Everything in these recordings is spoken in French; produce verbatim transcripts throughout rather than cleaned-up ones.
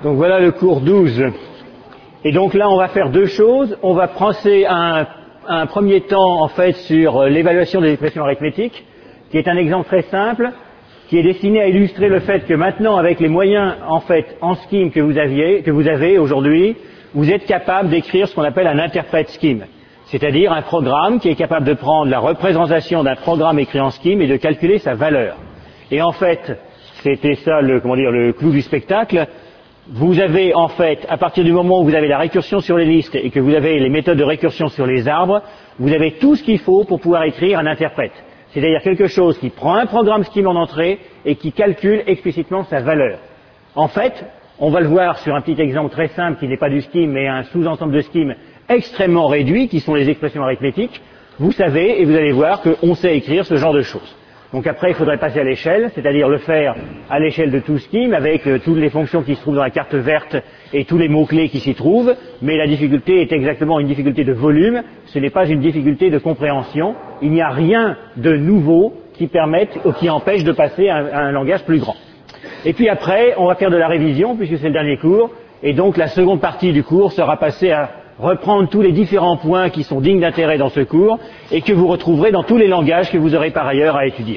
Donc voilà le cours douze. Et donc là, on va faire deux choses. On va penser un, un premier temps, en fait, sur l'évaluation des expressions arithmétiques, qui est un exemple très simple, qui est destiné à illustrer le fait que maintenant, avec les moyens, en fait, en scheme que vous aviez, que vous avez aujourd'hui, vous êtes capable d'écrire ce qu'on appelle un interprète scheme. C'est-à-dire un programme qui est capable de prendre la représentation d'un programme écrit en scheme et de calculer sa valeur. Et en fait, c'était ça le, comment dire, le clou du spectacle. Vous avez en fait, à partir du moment où vous avez la récursion sur les listes et que vous avez les méthodes de récursion sur les arbres, vous avez tout ce qu'il faut pour pouvoir écrire un interprète. C'est-à-dire quelque chose qui prend un programme scheme en entrée et qui calcule explicitement sa valeur. En fait, on va le voir sur un petit exemple très simple qui n'est pas du scheme mais un sous-ensemble de scheme extrêmement réduit qui sont les expressions arithmétiques. Vous savez et vous allez voir qu'on sait écrire ce genre de choses. Donc après, il faudrait passer à l'échelle, c'est-à-dire le faire à l'échelle de tout scheme, avec euh, toutes les fonctions qui se trouvent dans la carte verte et tous les mots-clés qui s'y trouvent, mais la difficulté est exactement une difficulté de volume, ce n'est pas une difficulté de compréhension, il n'y a rien de nouveau qui permette ou qui empêche de passer à un, à un langage plus grand. Et puis après, on va faire de la révision, puisque c'est le dernier cours, et donc la seconde partie du cours sera passée à reprendre tous les différents points qui sont dignes d'intérêt dans ce cours et que vous retrouverez dans tous les langages que vous aurez par ailleurs à étudier.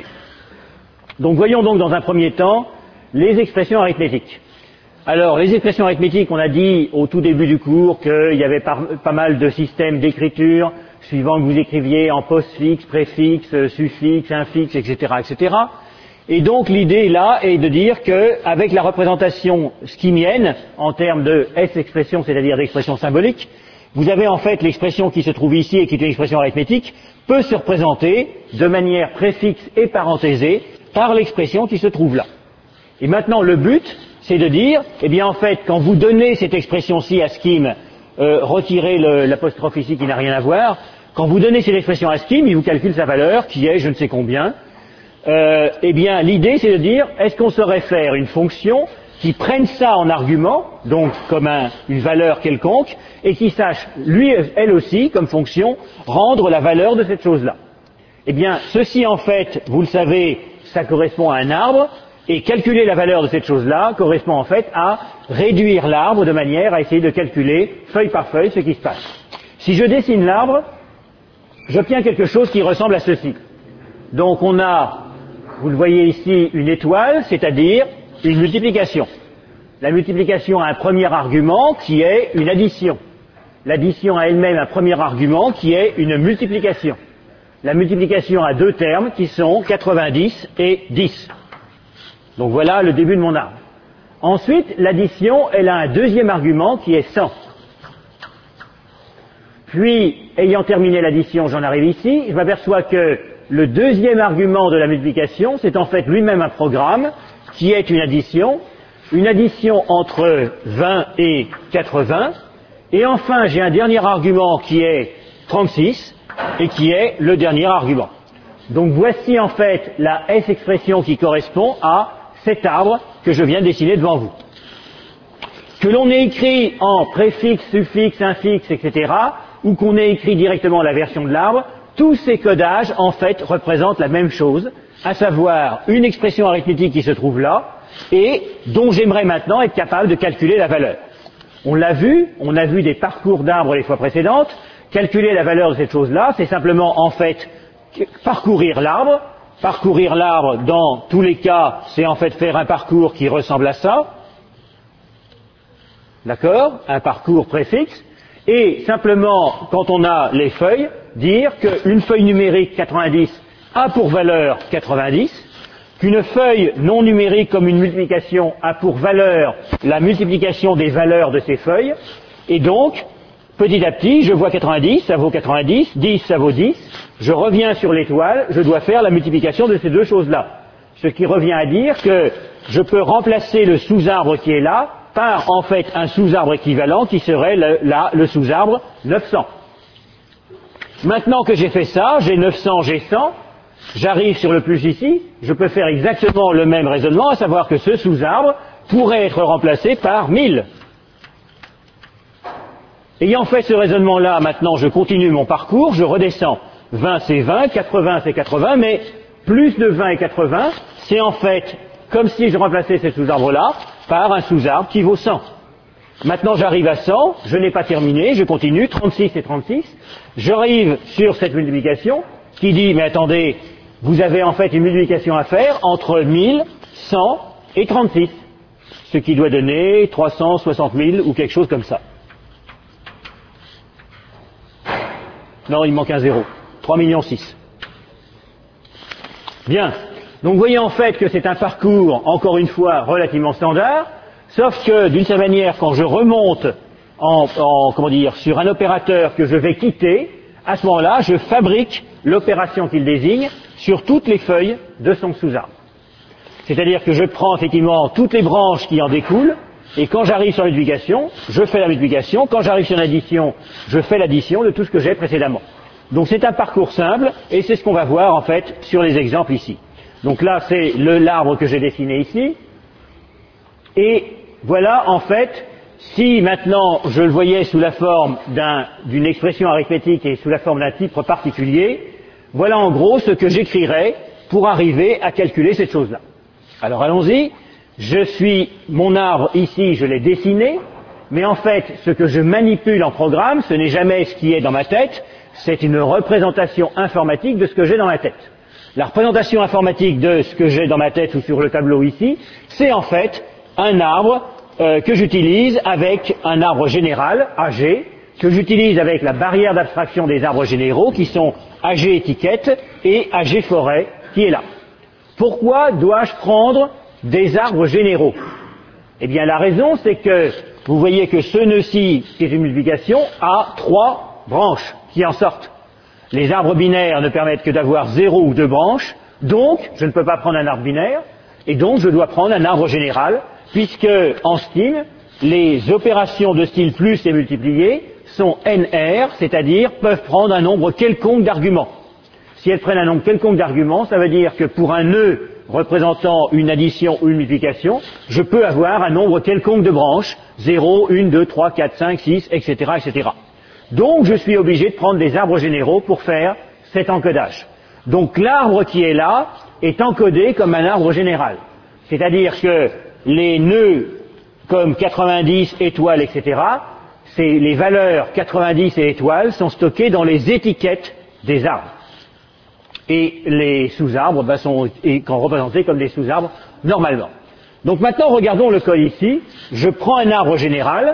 Donc voyons donc dans un premier temps les expressions arithmétiques. Alors les expressions arithmétiques, on a dit au tout début du cours qu'il y avait pas, pas mal de systèmes d'écriture suivant que vous écriviez en postfixe, préfixe, suffixe, infixe, et cetera, et cetera. Et donc l'idée là est de dire qu'avec la représentation schemienne en termes de S-expression, c'est-à-dire d'expression symbolique, vous avez en fait l'expression qui se trouve ici et qui est une expression arithmétique, peut se représenter de manière préfixe et parenthésée par l'expression qui se trouve là. Et maintenant le but, c'est de dire, eh bien en fait, quand vous donnez cette expression-ci à scheme, euh, retirez l'apostrophe ici qui n'a rien à voir, quand vous donnez cette expression à scheme, il vous calcule sa valeur, qui est je ne sais combien. Euh, eh bien, l'idée, c'est de dire, est-ce qu'on saurait faire une fonction qui prenne ça en argument, donc comme un, une valeur quelconque, et qui sache, lui, elle aussi, comme fonction, rendre la valeur de cette chose-là. Eh bien, ceci, en fait, vous le savez, ça correspond à un arbre, et calculer la valeur de cette chose-là correspond, en fait, à réduire l'arbre de manière à essayer de calculer, feuille par feuille, ce qui se passe. Si je dessine l'arbre, j'obtiens quelque chose qui ressemble à ceci. Donc, on a... Vous le voyez ici, une étoile, c'est-à-dire une multiplication. La multiplication a un premier argument qui est une addition. L'addition a elle-même un premier argument qui est une multiplication. La multiplication a deux termes qui sont quatre-vingt-dix et dix. Donc voilà le début de mon arbre. Ensuite, l'addition, elle a un deuxième argument qui est cent. Puis, ayant terminé l'addition, j'en arrive ici, je m'aperçois que le deuxième argument de la multiplication, c'est en fait lui-même un programme qui est une addition, une addition entre vingt et quatre-vingts, et enfin j'ai un dernier argument qui est trente-six, et qui est le dernier argument. Donc voici en fait la S-expression qui correspond à cet arbre que je viens de dessiner devant vous. Que l'on ait écrit en préfixe, suffixe, infixe, et cetera, ou qu'on ait écrit directement la version de l'arbre, tous ces codages, en fait, représentent la même chose, à savoir une expression arithmétique qui se trouve là, et dont j'aimerais maintenant être capable de calculer la valeur. On l'a vu, on a vu des parcours d'arbres les fois précédentes, calculer la valeur de cette chose-là, c'est simplement, en fait, parcourir l'arbre. Parcourir l'arbre, dans tous les cas, c'est en fait faire un parcours qui ressemble à ça. D'accord? Un parcours préfixe. Et simplement, quand on a les feuilles, dire qu'une feuille numérique quatre-vingt-dix a pour valeur quatre-vingt-dix, qu'une feuille non numérique comme une multiplication a pour valeur la multiplication des valeurs de ces feuilles, et donc, petit à petit, je vois quatre-vingt-dix, ça vaut quatre-vingt-dix, dix, ça vaut dix, je reviens sur l'étoile, je dois faire la multiplication de ces deux choses-là. Ce qui revient à dire que je peux remplacer le sous-arbre qui est là par en fait un sous-arbre équivalent qui serait le, là le sous-arbre neuf cents. Maintenant que j'ai fait ça, j'ai neuf cents, j'ai cent, j'arrive sur le plus ici, je peux faire exactement le même raisonnement, à savoir que ce sous-arbre pourrait être remplacé par mille. Ayant fait ce raisonnement-là, maintenant je continue mon parcours, je redescends. vingt c'est vingt, quatre-vingts c'est quatre-vingts, mais plus de vingt et quatre-vingts, c'est en fait comme si je remplaçais ces sous-arbres-là par un sous-arbre qui vaut cent. Maintenant j'arrive à cent, je n'ai pas terminé, je continue, trente-six et trente-six. J'arrive sur cette multiplication qui dit, mais attendez, vous avez en fait une multiplication à faire entre mille, cent et trente-six. Ce qui doit donner trois cent soixante mille ou quelque chose comme ça. Non, il manque un zéro. trois millions six. Bien. Donc vous voyez en fait que c'est un parcours, encore une fois, relativement standard, sauf que d'une certaine manière, quand je remonte en, en, comment dire, sur un opérateur que je vais quitter, à ce moment-là, je fabrique l'opération qu'il désigne sur toutes les feuilles de son sous-arbre. C'est-à-dire que je prends effectivement toutes les branches qui en découlent, et quand j'arrive sur la multiplication, je fais la multiplication, quand j'arrive sur l'addition, je fais l'addition de tout ce que j'ai précédemment. Donc c'est un parcours simple, et c'est ce qu'on va voir en fait sur les exemples ici. Donc là c'est le l'arbre que j'ai dessiné ici, et voilà en fait, si maintenant je le voyais sous la forme d'un, d'une expression arithmétique et sous la forme d'un type particulier, voilà en gros ce que j'écrirais pour arriver à calculer cette chose-là. Alors allons-y, je suis, mon arbre ici, je l'ai dessiné, mais en fait, ce que je manipule en programme, ce n'est jamais ce qui est dans ma tête, c'est une représentation informatique de ce que j'ai dans ma tête. La représentation informatique de ce que j'ai dans ma tête ou sur le tableau ici, c'est en fait un arbre euh, que j'utilise avec un arbre général, A G, que j'utilise avec la barrière d'abstraction des arbres généraux, qui sont A G étiquette et A G forêt, qui est là. Pourquoi dois-je prendre des arbres généraux? Eh bien la raison c'est que vous voyez que ce nœud-ci, qui est une multiplication, a trois branches qui en sortent. Les arbres binaires ne permettent que d'avoir zéro ou deux branches, donc je ne peux pas prendre un arbre binaire, et donc je dois prendre un arbre général, puisque en style, les opérations de style plus et multiplier sont N R, c'est-à-dire peuvent prendre un nombre quelconque d'arguments. Si elles prennent un nombre quelconque d'arguments, ça veut dire que pour un nœud représentant une addition ou une multiplication, je peux avoir un nombre quelconque de branches, zéro, un, deux, trois, quatre, cinq, six, et cetera, et cetera. Donc je suis obligé de prendre des arbres généraux pour faire cet encodage. Donc l'arbre qui est là est encodé comme un arbre général. C'est-à-dire que les nœuds comme quatre-vingt-dix, étoiles, et cetera, c'est les valeurs quatre-vingt-dix et étoiles sont stockées dans les étiquettes des arbres. Et les sous-arbres ben, sont représentés comme des sous-arbres normalement. Donc maintenant, regardons le code ici. Je prends un arbre général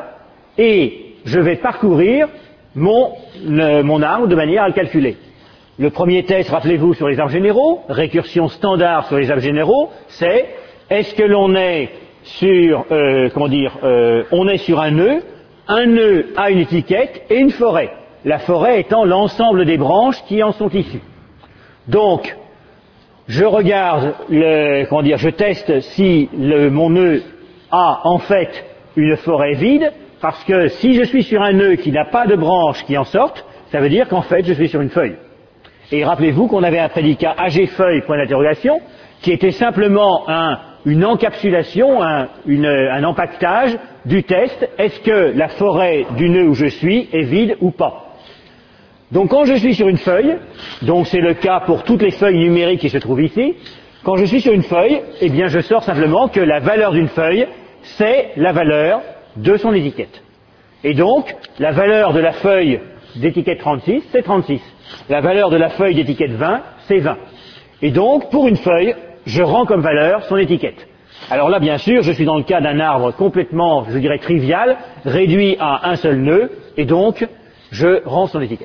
et je vais parcourir mon, le, mon arbre de manière à le calculer. Le premier test, rappelez-vous, sur les arbres généraux, récursion standard sur les arbres généraux, c'est est-ce que l'on est sur, euh, comment dire, euh, on est sur un nœud, un nœud a une étiquette et une forêt. La forêt étant l'ensemble des branches qui en sont issues. Donc, je regarde, le, comment dire, je teste si le, mon nœud a en fait une forêt vide, parce que si je suis sur un nœud qui n'a pas de branches qui en sortent, ça veut dire qu'en fait je suis sur une feuille. Et rappelez-vous qu'on avait un prédicat A G feuille, point d'interrogation, qui était simplement un, une encapsulation, un, une, un empaquetage du test, est-ce que la forêt du nœud où je suis est vide ou pas. Donc quand je suis sur une feuille, donc c'est le cas pour toutes les feuilles numériques qui se trouvent ici, quand je suis sur une feuille, eh bien je sors simplement que la valeur d'une feuille, c'est la valeur de son étiquette. Et donc, la valeur de la feuille d'étiquette trente-six, c'est trente-six. La valeur de la feuille d'étiquette vingt, c'est vingt. Et donc, pour une feuille, je rends comme valeur son étiquette. Alors là, bien sûr, je suis dans le cas d'un arbre complètement, je dirais, trivial, réduit à un seul nœud, et donc, je rends son étiquette.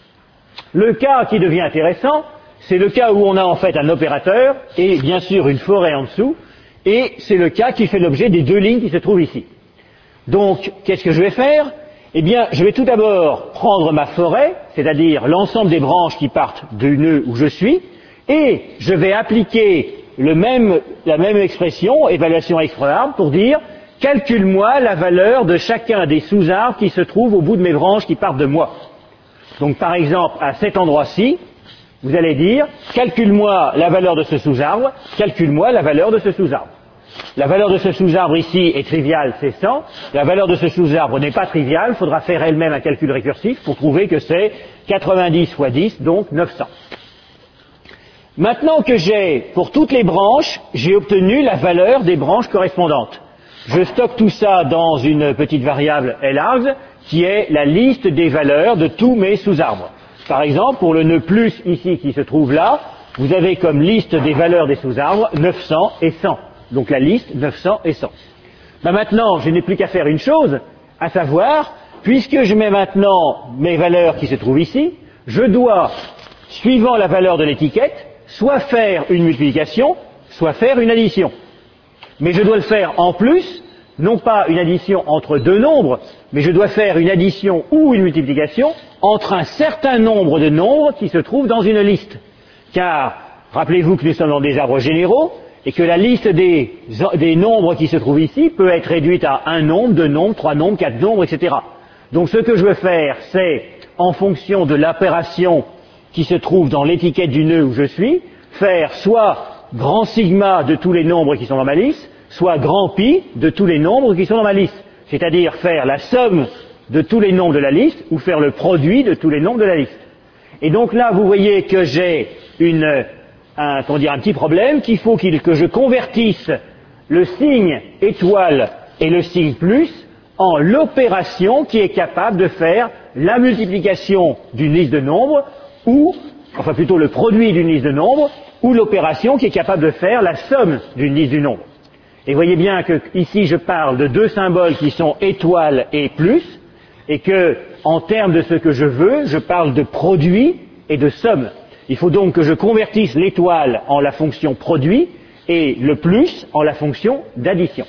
Le cas qui devient intéressant, c'est le cas où on a en fait un opérateur et bien sûr une forêt en dessous, et c'est le cas qui fait l'objet des deux lignes qui se trouvent ici. Donc, qu'est-ce que je vais faire? Eh bien, je vais tout d'abord prendre ma forêt, c'est-à-dire l'ensemble des branches qui partent du nœud où je suis, et je vais appliquer le même, la même expression, évaluation extra-arbre, pour dire calcule-moi la valeur de chacun des sous-arbres qui se trouvent au bout de mes branches qui partent de moi. Donc par exemple, à cet endroit-ci, vous allez dire, calcule-moi la valeur de ce sous-arbre, calcule-moi la valeur de ce sous-arbre. La valeur de ce sous-arbre ici est triviale, c'est cent. La valeur de ce sous-arbre n'est pas triviale, il faudra faire elle-même un calcul récursif pour trouver que c'est quatre-vingt-dix fois dix, donc neuf cents. Maintenant que j'ai, pour toutes les branches, j'ai obtenu la valeur des branches correspondantes. je stocke tout ça dans une petite variable largs qui est la liste des valeurs de tous mes sous-arbres. Par exemple, pour le nœud plus ici qui se trouve là, vous avez comme liste des valeurs des sous-arbres neuf cents et cent. Donc la liste neuf cents et cent. Ben maintenant, je n'ai plus qu'à faire une chose, à savoir, puisque je mets maintenant mes valeurs qui se trouvent ici, je dois, suivant la valeur de l'étiquette, soit faire une multiplication, soit faire une addition. Mais je dois le faire en plus, non pas une addition entre deux nombres, mais je dois faire une addition ou une multiplication entre un certain nombre de nombres qui se trouvent dans une liste. Car, rappelez-vous que nous sommes dans des arbres généraux, et que la liste des, des nombres qui se trouvent ici peut être réduite à un nombre, deux nombres, trois nombres, quatre nombres, et cetera. Donc ce que je veux faire, c'est, en fonction de l'opération qui se trouve dans l'étiquette du nœud où je suis, faire soit grand sigma de tous les nombres qui sont dans ma liste, soit grand pi de tous les nombres qui sont dans ma liste. C'est-à-dire faire la somme de tous les nombres de la liste ou faire le produit de tous les nombres de la liste. Et donc là, vous voyez que j'ai une, un, comment dire, un petit problème qu'il faut qu'il, que je convertisse le signe étoile et le signe plus en l'opération qui est capable de faire la multiplication d'une liste de nombres ou, enfin plutôt le produit d'une liste de nombres ou l'opération qui est capable de faire la somme d'une liste du nombre. Et voyez bien que ici je parle de deux symboles qui sont étoile et plus, et que, en termes de ce que je veux, je parle de produit et de somme. Il faut donc que je convertisse l'étoile en la fonction produit et le plus en la fonction d'addition.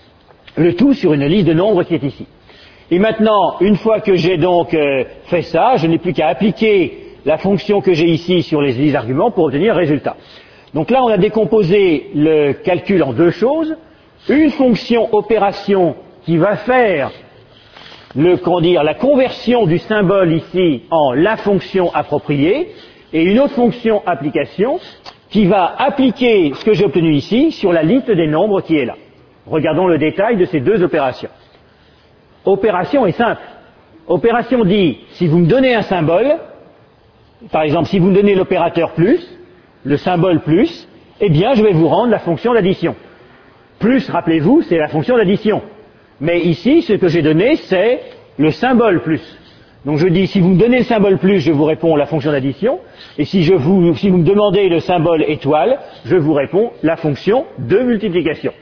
Le tout sur une liste de nombres qui est ici. Et maintenant, une fois que j'ai donc euh, fait ça, je n'ai plus qu'à appliquer la fonction que j'ai ici sur les listes d'arguments pour obtenir le résultat. Donc là, on a décomposé le calcul en deux choses. Une fonction opération qui va faire le, comment dire, la conversion du symbole ici en la fonction appropriée, et une autre fonction application qui va appliquer ce que j'ai obtenu ici sur la liste des nombres qui est là. Regardons le détail de ces deux opérations. Opération est simple. Opération dit, si vous me donnez un symbole, par exemple, si vous me donnez l'opérateur plus, le symbole plus, eh bien, je vais vous rendre la fonction d'addition. Plus, rappelez-vous, c'est la fonction d'addition. Mais ici, ce que j'ai donné, c'est le symbole plus. Donc je dis, si vous me donnez le symbole plus, je vous réponds la fonction d'addition. Et si, je vous, si vous me demandez le symbole étoile, je vous réponds la fonction de multiplication.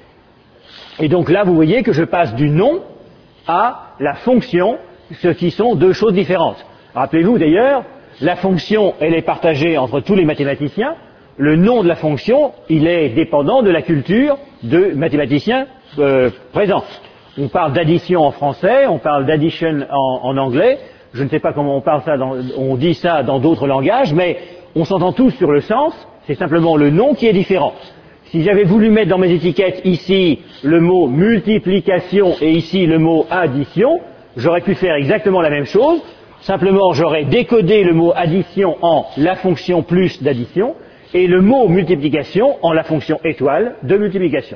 Et donc là, vous voyez que je passe du nom à la fonction, ce qui sont deux choses différentes. Rappelez-vous d'ailleurs, la fonction, elle est partagée entre tous les mathématiciens. Le nom de la fonction, il est dépendant de la culture de mathématiciens euh, présents. On parle d'addition en français, on parle d'addition en, en anglais. Je ne sais pas comment on parle ça, dans, on dit ça dans d'autres langages, mais on s'entend tous sur le sens. C'est simplement le nom qui est différent. Si j'avais voulu mettre dans mes étiquettes ici le mot multiplication et ici le mot addition, j'aurais pu faire exactement la même chose. Simplement, j'aurais décodé le mot addition en la fonction plus d'addition et le mot multiplication en la fonction étoile de multiplication.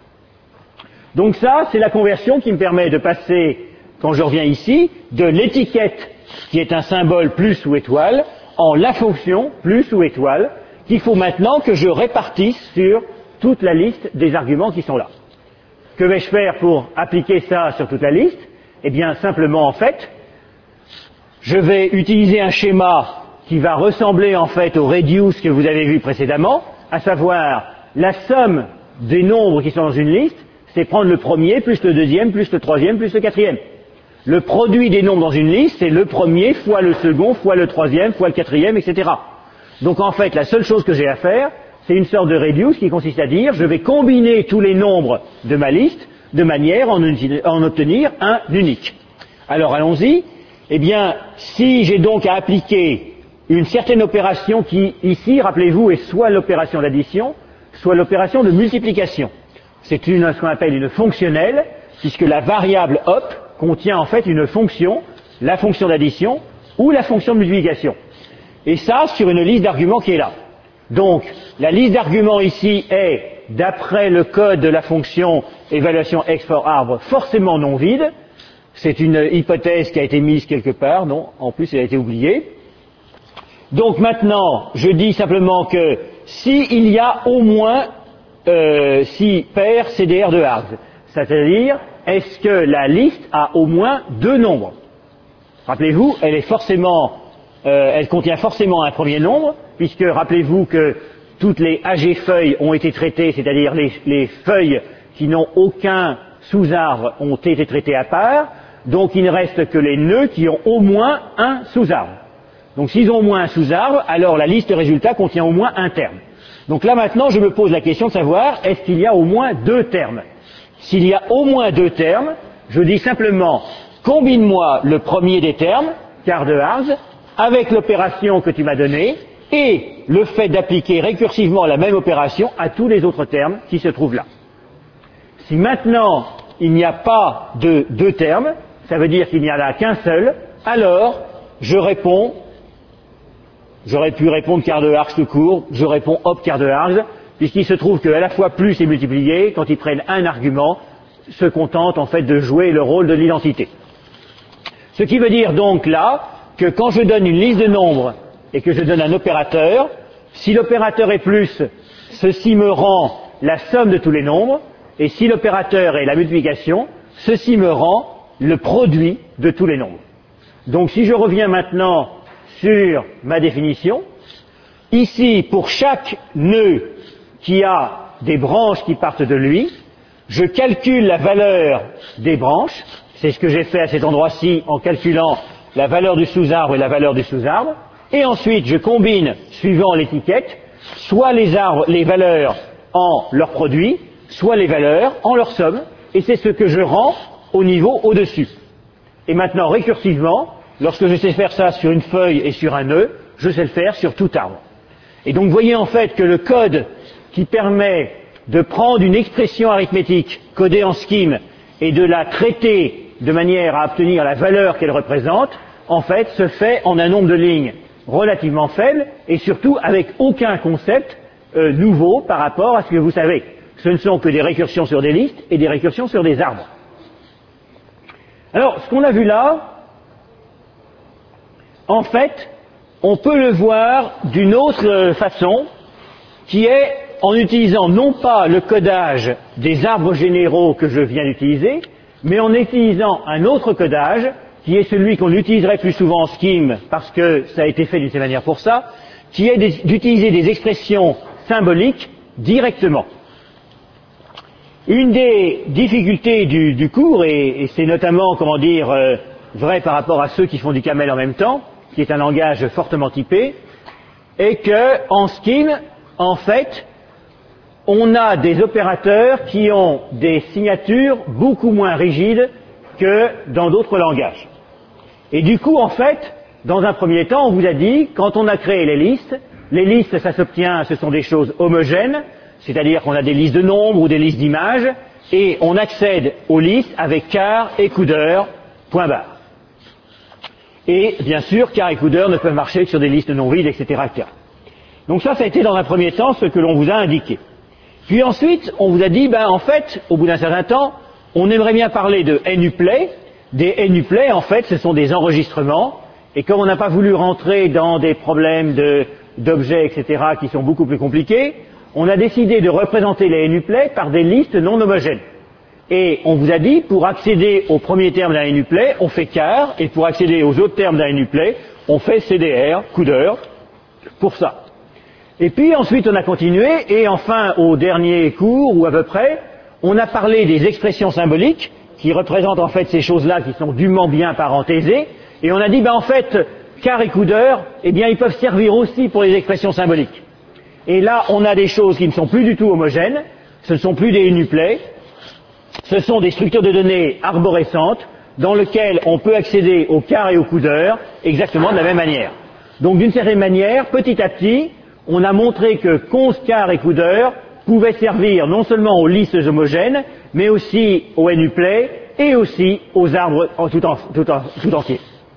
Donc ça, c'est la conversion qui me permet de passer, quand je reviens ici, de l'étiquette qui est un symbole plus ou étoile en la fonction plus ou étoile qu'il faut maintenant que je répartisse sur toute la liste des arguments qui sont là. Que vais-je faire pour appliquer ça sur toute la liste? Eh bien, simplement, en fait, je vais utiliser un schéma qui va ressembler en fait au reduce que vous avez vu précédemment, à savoir la somme des nombres qui sont dans une liste, c'est prendre le premier, plus le deuxième, plus le troisième, plus le quatrième. Le produit des nombres dans une liste, c'est le premier fois le second, fois le troisième, fois le quatrième, et cetera. Donc en fait, la seule chose que j'ai à faire, c'est une sorte de reduce qui consiste à dire, je vais combiner tous les nombres de ma liste de manière à en obtenir un unique. Alors allons-y. Eh bien, si j'ai donc à appliquer une certaine opération qui, ici, rappelez-vous, est soit l'opération d'addition, soit l'opération de multiplication. C'est une, ce qu'on appelle une fonctionnelle, puisque la variable op contient en fait une fonction, la fonction d'addition ou la fonction de multiplication. Et ça, sur une liste d'arguments qui est là. Donc, la liste d'arguments ici est, d'après le code de la fonction évaluation X for arbre, forcément non vide. C'est une hypothèse qui a été mise quelque part, non, en plus elle a été oubliée. Donc maintenant, je dis simplement que s'il y a au moins euh, six paires C D R de args, C'est-à-dire, est-ce que la liste a au moins deux nombres? Rappelez-vous, elle est forcément, euh, elle contient forcément un premier nombre, puisque rappelez-vous que toutes les A G feuilles ont été traitées, c'est-à-dire les, les feuilles qui n'ont aucun sous-arbre ont été traitées à part, donc il ne reste que les nœuds qui ont au moins un sous-arbre. Donc s'ils ont au moins un sous-arbre, alors la liste de résultats contient au moins un terme. Donc là maintenant je me pose la question de savoir, est-ce qu'il y a au moins deux termes? S'il y a au moins deux termes, je dis simplement, combine-moi le premier des termes, quart de Harz, avec l'opération que tu m'as donnée, et le fait d'appliquer récursivement la même opération à tous les autres termes qui se trouvent là. Si maintenant il n'y a pas de deux termes, ça veut dire qu'il n'y en a qu'un seul, alors je réponds, j'aurais pu répondre quart de Harz tout court, je réponds hop quart de Harz, puisqu'il se trouve qu'à la fois plus et multiplié, quand ils prennent un argument, se contentent en fait de jouer le rôle de l'identité. Ce qui veut dire donc là que quand je donne une liste de nombres et que je donne un opérateur, si l'opérateur est plus, ceci me rend la somme de tous les nombres, et si l'opérateur est la multiplication, ceci me rend le produit de tous les nombres. Donc si je reviens maintenant sur ma définition, ici pour chaque nœud qui a des branches qui partent de lui, je calcule la valeur des branches, c'est ce que j'ai fait à cet endroit-ci en calculant la valeur du sous-arbre et la valeur du sous-arbre, et ensuite je combine, suivant l'étiquette, soit les arbres, les valeurs en leur produit, soit les valeurs en leur somme, et c'est ce que je rends au niveau au-dessus. Et maintenant, récursivement, lorsque je sais faire ça sur une feuille et sur un nœud, je sais le faire sur tout arbre. Et donc, vous voyez en fait que le code qui permet de prendre une expression arithmétique codée en scheme et de la traiter de manière à obtenir la valeur qu'elle représente, en fait, se fait en un nombre de lignes relativement faible et surtout avec aucun concept euh, nouveau par rapport à ce que vous savez. Ce ne sont que des récursions sur des listes et des récursions sur des arbres. Alors, ce qu'on a vu là, en fait, on peut le voir d'une autre façon, qui est en utilisant non pas le codage des arbres généraux que je viens d'utiliser, mais en utilisant un autre codage, qui est celui qu'on utiliserait plus souvent en scheme, parce que ça a été fait d'une certaine manière pour ça, qui est d'utiliser des expressions symboliques directement. Une des difficultés du, du cours, et, et c'est notamment, comment dire, euh, vrai par rapport à ceux qui font du camel en même temps, qui est un langage fortement typé, est que en scheme, en fait, on a des opérateurs qui ont des signatures beaucoup moins rigides que dans d'autres langages. Et du coup, en fait, dans un premier temps, on vous a dit, quand on a créé les listes, les listes, ça s'obtient, ce sont des choses homogènes, c'est-à-dire qu'on a des listes de nombres ou des listes d'images, et on accède aux listes avec quart et coudeur, point barre. Et bien sûr, quart et coudeur ne peuvent marcher que sur des listes non vides, et cetera, et cetera. Donc ça, ça a été dans un premier temps ce que l'on vous a indiqué. Puis ensuite, on vous a dit, ben en fait, au bout d'un certain temps, on aimerait bien parler de N-Uplay. Des N-Uplay, en fait, ce sont des enregistrements, et comme on n'a pas voulu rentrer dans des problèmes de, d'objets, et cetera, qui sont beaucoup plus compliqués, on a décidé de représenter les N-Uplay par des listes non homogènes. Et on vous a dit, pour accéder au premier terme d'un N-Uplay, on fait quart, et pour accéder aux autres termes d'un N-Uplay, on fait C D R, coudeur, pour ça. Et puis ensuite on a continué, et enfin au dernier cours, ou à peu près, on a parlé des expressions symboliques, qui représentent en fait ces choses-là qui sont dûment bien parentésées, et on a dit, ben en fait, quart et coudeur, eh bien ils peuvent servir aussi pour les expressions symboliques. Et là, on a des choses qui ne sont plus du tout homogènes, ce ne sont plus des N-Uplay, ce sont des structures de données arborescentes, dans lesquelles on peut accéder au quart et au coudeur exactement de la même manière. Donc d'une certaine manière, petit à petit, on a montré que const, quart et coudeur pouvaient servir non seulement aux listes homogènes, mais aussi aux N-Uplay et aussi aux arbres en tout, en, tout, en, tout entier.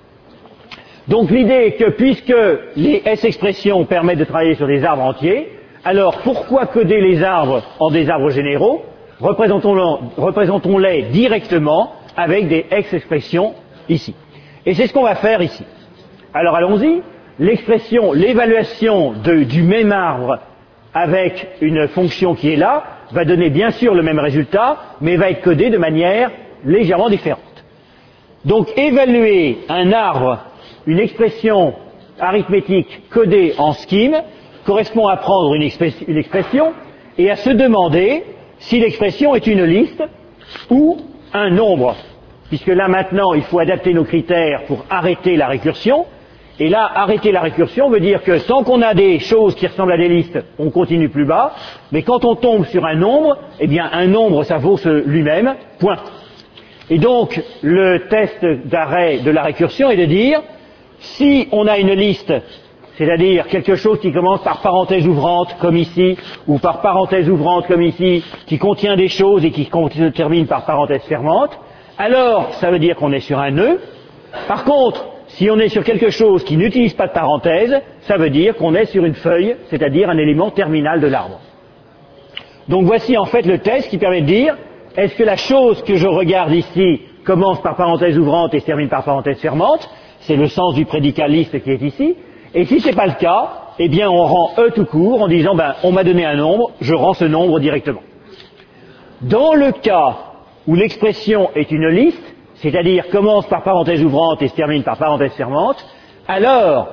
Donc l'idée est que puisque les S-expressions permettent de travailler sur des arbres entiers, alors pourquoi coder les arbres en des arbres généraux? Représentons-les, représentons-les directement avec des X-expressions ici. Et c'est ce qu'on va faire ici. Alors allons-y. L'expression, l'évaluation de, du même arbre avec une fonction qui est là va donner bien sûr le même résultat, mais va être codé de manière légèrement différente. Donc évaluer un arbre, une expression arithmétique codée en scheme, correspond à prendre une, une expression et à se demander si l'expression est une liste ou un nombre. Puisque là maintenant il faut adapter nos critères pour arrêter la récursion. Et là, arrêter la récursion veut dire que tant qu'on a des choses qui ressemblent à des listes, on continue plus bas, mais quand on tombe sur un nombre, eh bien un nombre ça vaut lui-même, point. Et donc le test d'arrêt de la récursion est de dire, si on a une liste, c'est-à-dire quelque chose qui commence par parenthèse ouvrante comme ici, ou par parenthèse ouvrante comme ici, qui contient des choses et qui se termine par parenthèse fermante, alors ça veut dire qu'on est sur un nœud. Par contre, si on est sur quelque chose qui n'utilise pas de parenthèse, ça veut dire qu'on est sur une feuille, c'est-à-dire un élément terminal de l'arbre. Donc voici en fait le test qui permet de dire, est-ce que la chose que je regarde ici commence par parenthèse ouvrante et se termine par parenthèse fermante? C'est le sens du prédicat liste qui est ici. Et si ce n'est pas le cas, eh bien on rend E tout court en disant, ben, on m'a donné un nombre, je rends ce nombre directement. Dans le cas où l'expression est une liste, c'est-à-dire commence par parenthèse ouvrante et se termine par parenthèse fermante, alors,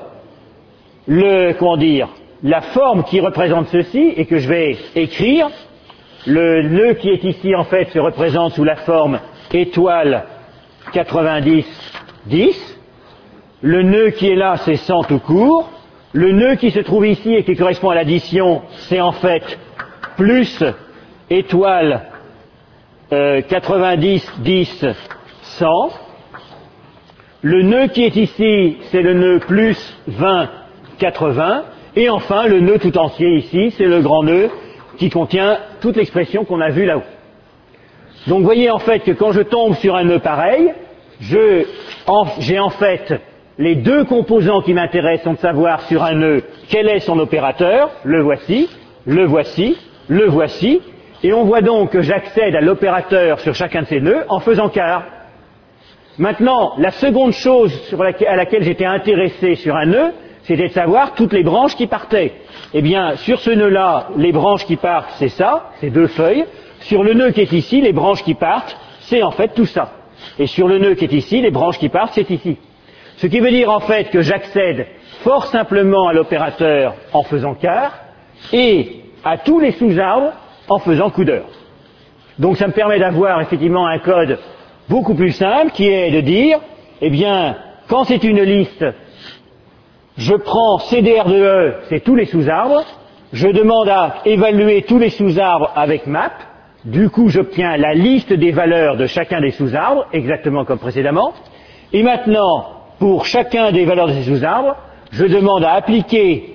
le, comment dire, la forme qui représente ceci, et que je vais écrire, le nœud qui est ici, en fait, se représente sous la forme étoile quatre-vingt-dix, dix, le nœud qui est là, c'est cent tout court, le nœud qui se trouve ici et qui correspond à l'addition, c'est en fait plus étoile euh, quatre-vingt-dix, dix, cent. Le nœud qui est ici, c'est le nœud plus vingt, quatre-vingts. Et enfin, le nœud tout entier ici, c'est le grand nœud qui contient toute l'expression qu'on a vue là-haut. Donc vous voyez en fait que quand je tombe sur un nœud pareil, je, en, j'ai en fait les deux composants qui m'intéressent sont de savoir sur un nœud quel est son opérateur, le voici, le voici, le voici, et on voit donc que j'accède à l'opérateur sur chacun de ces nœuds en faisant quart. Maintenant, la seconde chose sur laquelle, à laquelle j'étais intéressé sur un nœud, c'était de savoir toutes les branches qui partaient. Eh bien, sur ce nœud-là, les branches qui partent, c'est ça, c'est deux feuilles. Sur le nœud qui est ici, les branches qui partent, c'est en fait tout ça. Et sur le nœud qui est ici, les branches qui partent, c'est ici. Ce qui veut dire en fait que j'accède fort simplement à l'opérateur en faisant quart, et à tous les sous-arbres en faisant coup d'heure. Donc ça me permet d'avoir effectivement un code beaucoup plus simple qui est de dire, eh bien, quand c'est une liste, je prends C D R de E, c'est tous les sous-arbres, je demande à évaluer tous les sous-arbres avec map, du coup j'obtiens la liste des valeurs de chacun des sous-arbres, exactement comme précédemment, et maintenant, pour chacun des valeurs de ces sous-arbres, je demande à appliquer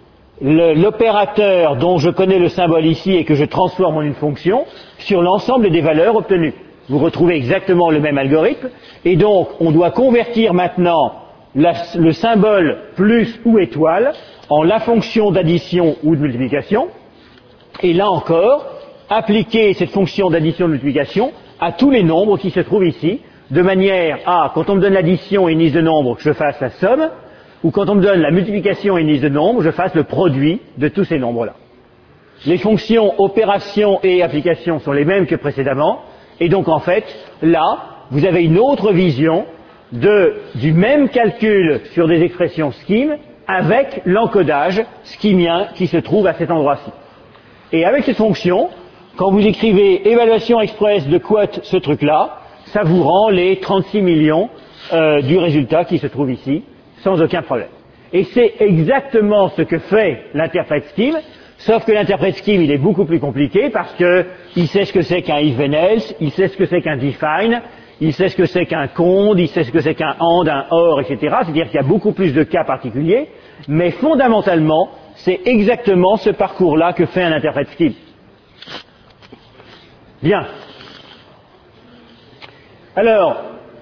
l'opérateur dont je connais le symbole ici et que je transforme en une fonction sur l'ensemble des valeurs obtenues. Vous retrouvez exactement le même algorithme, et donc on doit convertir maintenant la, le symbole plus ou étoile en la fonction d'addition ou de multiplication, et là encore, appliquer cette fonction d'addition ou de multiplication à tous les nombres qui se trouvent ici, de manière à, quand on me donne l'addition et une liste de nombres, que je fasse la somme, ou quand on me donne la multiplication et une liste de nombres, je fasse le produit de tous ces nombres-là. Les fonctions opération et application sont les mêmes que précédemment, et donc en fait, là, vous avez une autre vision de, du même calcul sur des expressions scheme avec l'encodage schemien qui se trouve à cet endroit-ci. Et avec cette fonction, quand vous écrivez évaluation express de quote ce truc-là, ça vous rend les trente-six millions euh, du résultat qui se trouve ici, sans aucun problème. Et c'est exactement ce que fait l'interprète scheme, sauf que l'interprète scheme, il est beaucoup plus compliqué parce que il sait ce que c'est qu'un if then else, il sait ce que c'est qu'un define, il sait ce que c'est qu'un cond, il sait ce que c'est qu'un and, un or, et cetera. C'est-à-dire qu'il y a beaucoup plus de cas particuliers, mais fondamentalement, c'est exactement ce parcours-là que fait un interprète scheme. Bien. Alors,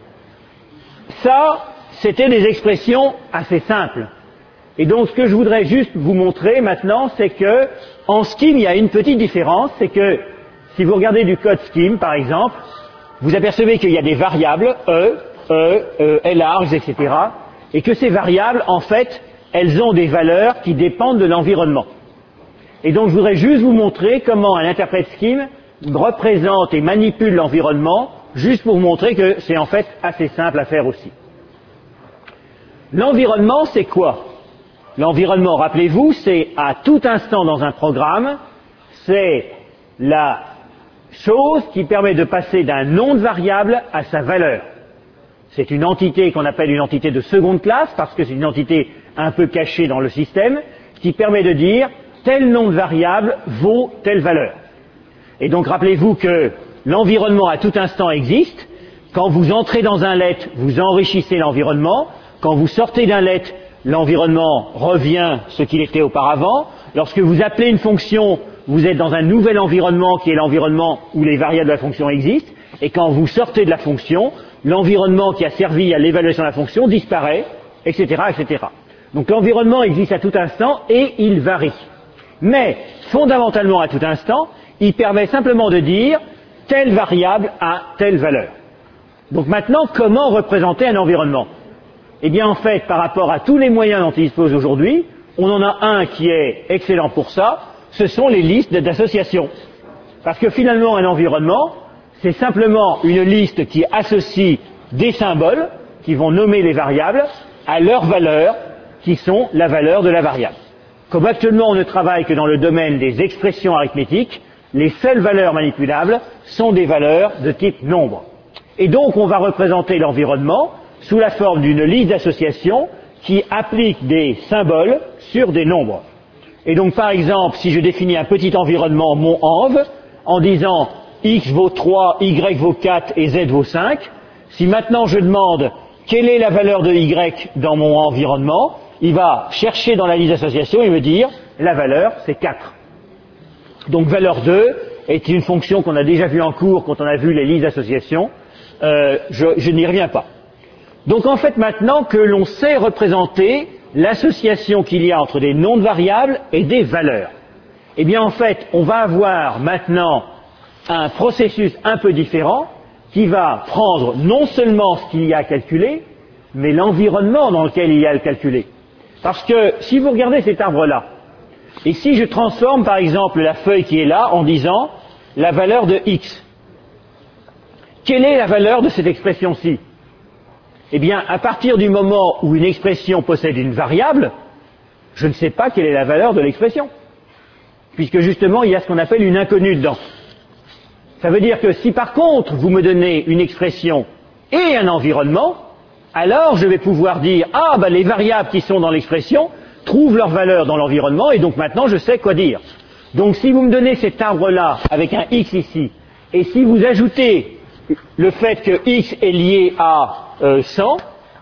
ça, c'était des expressions assez simples. Et donc, ce que je voudrais juste vous montrer maintenant, c'est que, en scheme, il y a une petite différence, c'est que, si vous regardez du code scheme, par exemple, vous apercevez qu'il y a des variables, E, E, E, L-args, et cetera, et que ces variables, en fait, elles ont des valeurs qui dépendent de l'environnement. Et donc je voudrais juste vous montrer comment un interprète scheme représente et manipule l'environnement, juste pour vous montrer que c'est en fait assez simple à faire aussi. L'environnement, c'est quoi? L'environnement, rappelez-vous, c'est à tout instant dans un programme, c'est la chose qui permet de passer d'un nom de variable à sa valeur. C'est une entité qu'on appelle une entité de seconde classe, parce que c'est une entité un peu cachée dans le système, qui permet de dire tel nom de variable vaut telle valeur. Et donc rappelez-vous que l'environnement à tout instant existe. Quand vous entrez dans un let, vous enrichissez l'environnement. Quand vous sortez d'un let, l'environnement revient ce qu'il était auparavant. Lorsque vous appelez une fonction, vous êtes dans un nouvel environnement qui est l'environnement où les variables de la fonction existent. Et quand vous sortez de la fonction, l'environnement qui a servi à l'évaluation de la fonction disparaît, et cetera, et cetera. Donc l'environnement existe à tout instant et il varie. Mais, fondamentalement à tout instant, il permet simplement de dire telle variable a telle valeur. Donc maintenant, comment représenter un environnement? Eh bien en fait, par rapport à tous les moyens dont il dispose aujourd'hui, on en a un qui est excellent pour ça, ce sont les listes d'associations. Parce que finalement, un environnement, c'est simplement une liste qui associe des symboles, qui vont nommer les variables, à leurs valeurs, qui sont la valeur de la variable. Comme actuellement on ne travaille que dans le domaine des expressions arithmétiques, les seules valeurs manipulables sont des valeurs de type nombre. Et donc on va représenter l'environnement sous la forme d'une liste d'associations qui applique des symboles sur des nombres. Et donc par exemple, si je définis un petit environnement, mon env, en disant x vaut trois, y vaut quatre et z vaut cinq, si maintenant je demande quelle est la valeur de y dans mon environnement, il va chercher dans la liste d'associations et me dire la valeur c'est quatre. Donc valeur deux est une fonction qu'on a déjà vue en cours quand on a vu les listes d'associations. Euh, je, je n'y reviens pas. Donc en fait maintenant que l'on sait représenter l'association qu'il y a entre des noms de variables et des valeurs, eh bien en fait on va avoir maintenant un processus un peu différent qui va prendre non seulement ce qu'il y a à calculer, mais l'environnement dans lequel il y a à le calculer. Parce que si vous regardez cet arbre-là, et si je transforme par exemple la feuille qui est là en disant la valeur de x, quelle est la valeur de cette expression-ci? Eh bien, à partir du moment où une expression possède une variable, je ne sais pas quelle est la valeur de l'expression. Puisque justement, il y a ce qu'on appelle une inconnue dedans. Ça veut dire que si par contre vous me donnez une expression et un environnement, alors je vais pouvoir dire « Ah, ben les variables qui sont dans l'expression trouvent leur valeur dans l'environnement et donc maintenant je sais quoi dire. » Donc si vous me donnez cet arbre-là avec un x ici, et si vous ajoutez le fait que x est lié à euh, cent,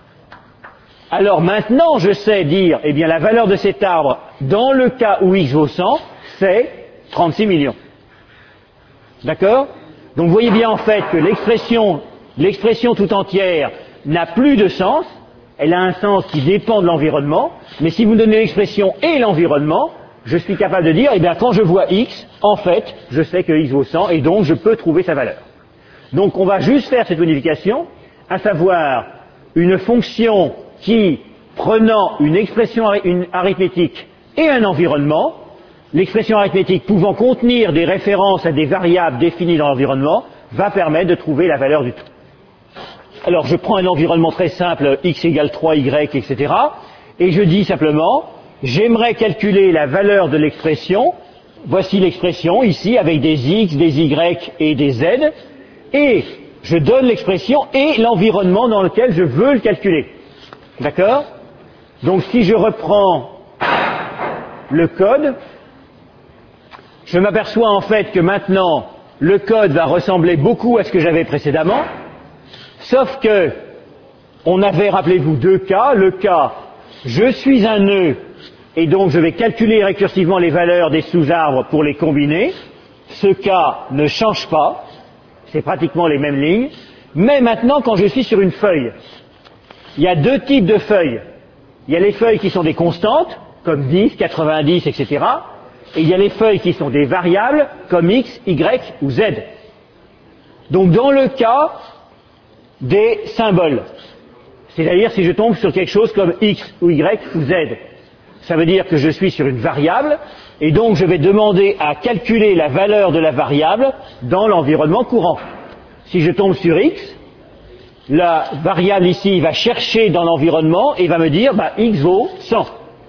alors maintenant je sais dire, eh bien la valeur de cet arbre, dans le cas où x vaut cent, c'est trente-six millions. D'accord? Donc vous voyez bien en fait que l'expression, l'expression tout entière n'a plus de sens, elle a un sens qui dépend de l'environnement, mais si vous me donnez l'expression et l'environnement, je suis capable de dire, eh bien quand je vois x, en fait, je sais que x vaut cent et donc je peux trouver sa valeur. Donc on va juste faire cette modification, à savoir une fonction qui, prenant une expression une arithmétique et un environnement, l'expression arithmétique pouvant contenir des références à des variables définies dans l'environnement, va permettre de trouver la valeur du tout. Alors je prends un environnement très simple, x égale trois, y, et cetera, et je dis simplement, j'aimerais calculer la valeur de l'expression, voici l'expression ici, avec des x, des y et des z, et je donne l'expression et l'environnement dans lequel je veux le calculer. D'accord? Donc si je reprends le code, je m'aperçois en fait que maintenant le code va ressembler beaucoup à ce que j'avais précédemment, sauf que on avait, rappelez-vous, deux cas. Le cas, je suis un nœud et donc je vais calculer récursivement les valeurs des sous-arbres pour les combiner. Ce cas ne change pas, c'est pratiquement les mêmes lignes, mais maintenant quand je suis sur une feuille, il y a deux types de feuilles. Il y a les feuilles qui sont des constantes, comme dix, quatre-vingt-dix, et cetera, et il y a les feuilles qui sont des variables, comme x, y ou z. Donc dans le cas des symboles, c'est-à-dire si je tombe sur quelque chose comme x ou y ou z, ça veut dire que je suis sur une variable, et donc je vais demander à calculer la valeur de la variable dans l'environnement courant. Si je tombe sur x, la variable ici va chercher dans l'environnement et va me dire bah, x vaut cent.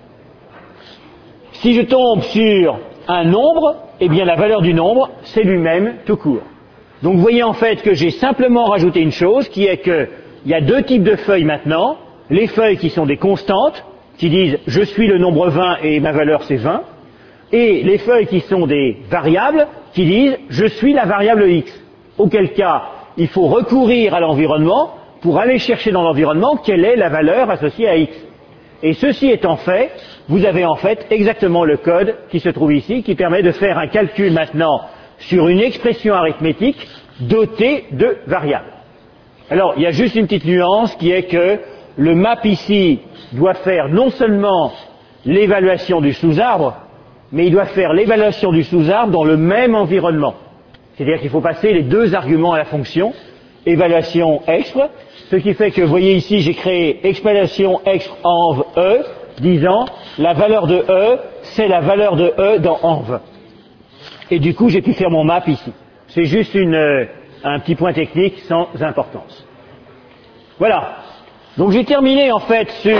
Si je tombe sur un nombre, eh bien la valeur du nombre, c'est lui-même tout court. Donc vous voyez en fait que j'ai simplement rajouté une chose, qui est qu'il y a deux types de feuilles maintenant. Les feuilles qui sont des constantes, qui disent je suis le nombre vingt et ma valeur c'est vingt, et les feuilles qui sont des variables, qui disent je suis la variable x. Auquel cas, il faut recourir à l'environnement pour aller chercher dans l'environnement quelle est la valeur associée à x. Et ceci étant fait, vous avez en fait exactement le code qui se trouve ici, qui permet de faire un calcul maintenant sur une expression arithmétique dotée de variables. Alors, il y a juste une petite nuance qui est que le map ici doit faire non seulement l'évaluation du sous-arbre, mais il doit faire l'évaluation du sous-arbre dans le même environnement. C'est-à-dire qu'il faut passer les deux arguments à la fonction, évaluation expr, ce qui fait que, vous voyez ici, j'ai créé expression expr env e, disant la valeur de e, c'est la valeur de e dans env. Et du coup, j'ai pu faire mon map ici. C'est juste une, euh, un petit point technique sans importance. Voilà. Donc j'ai terminé en fait sur,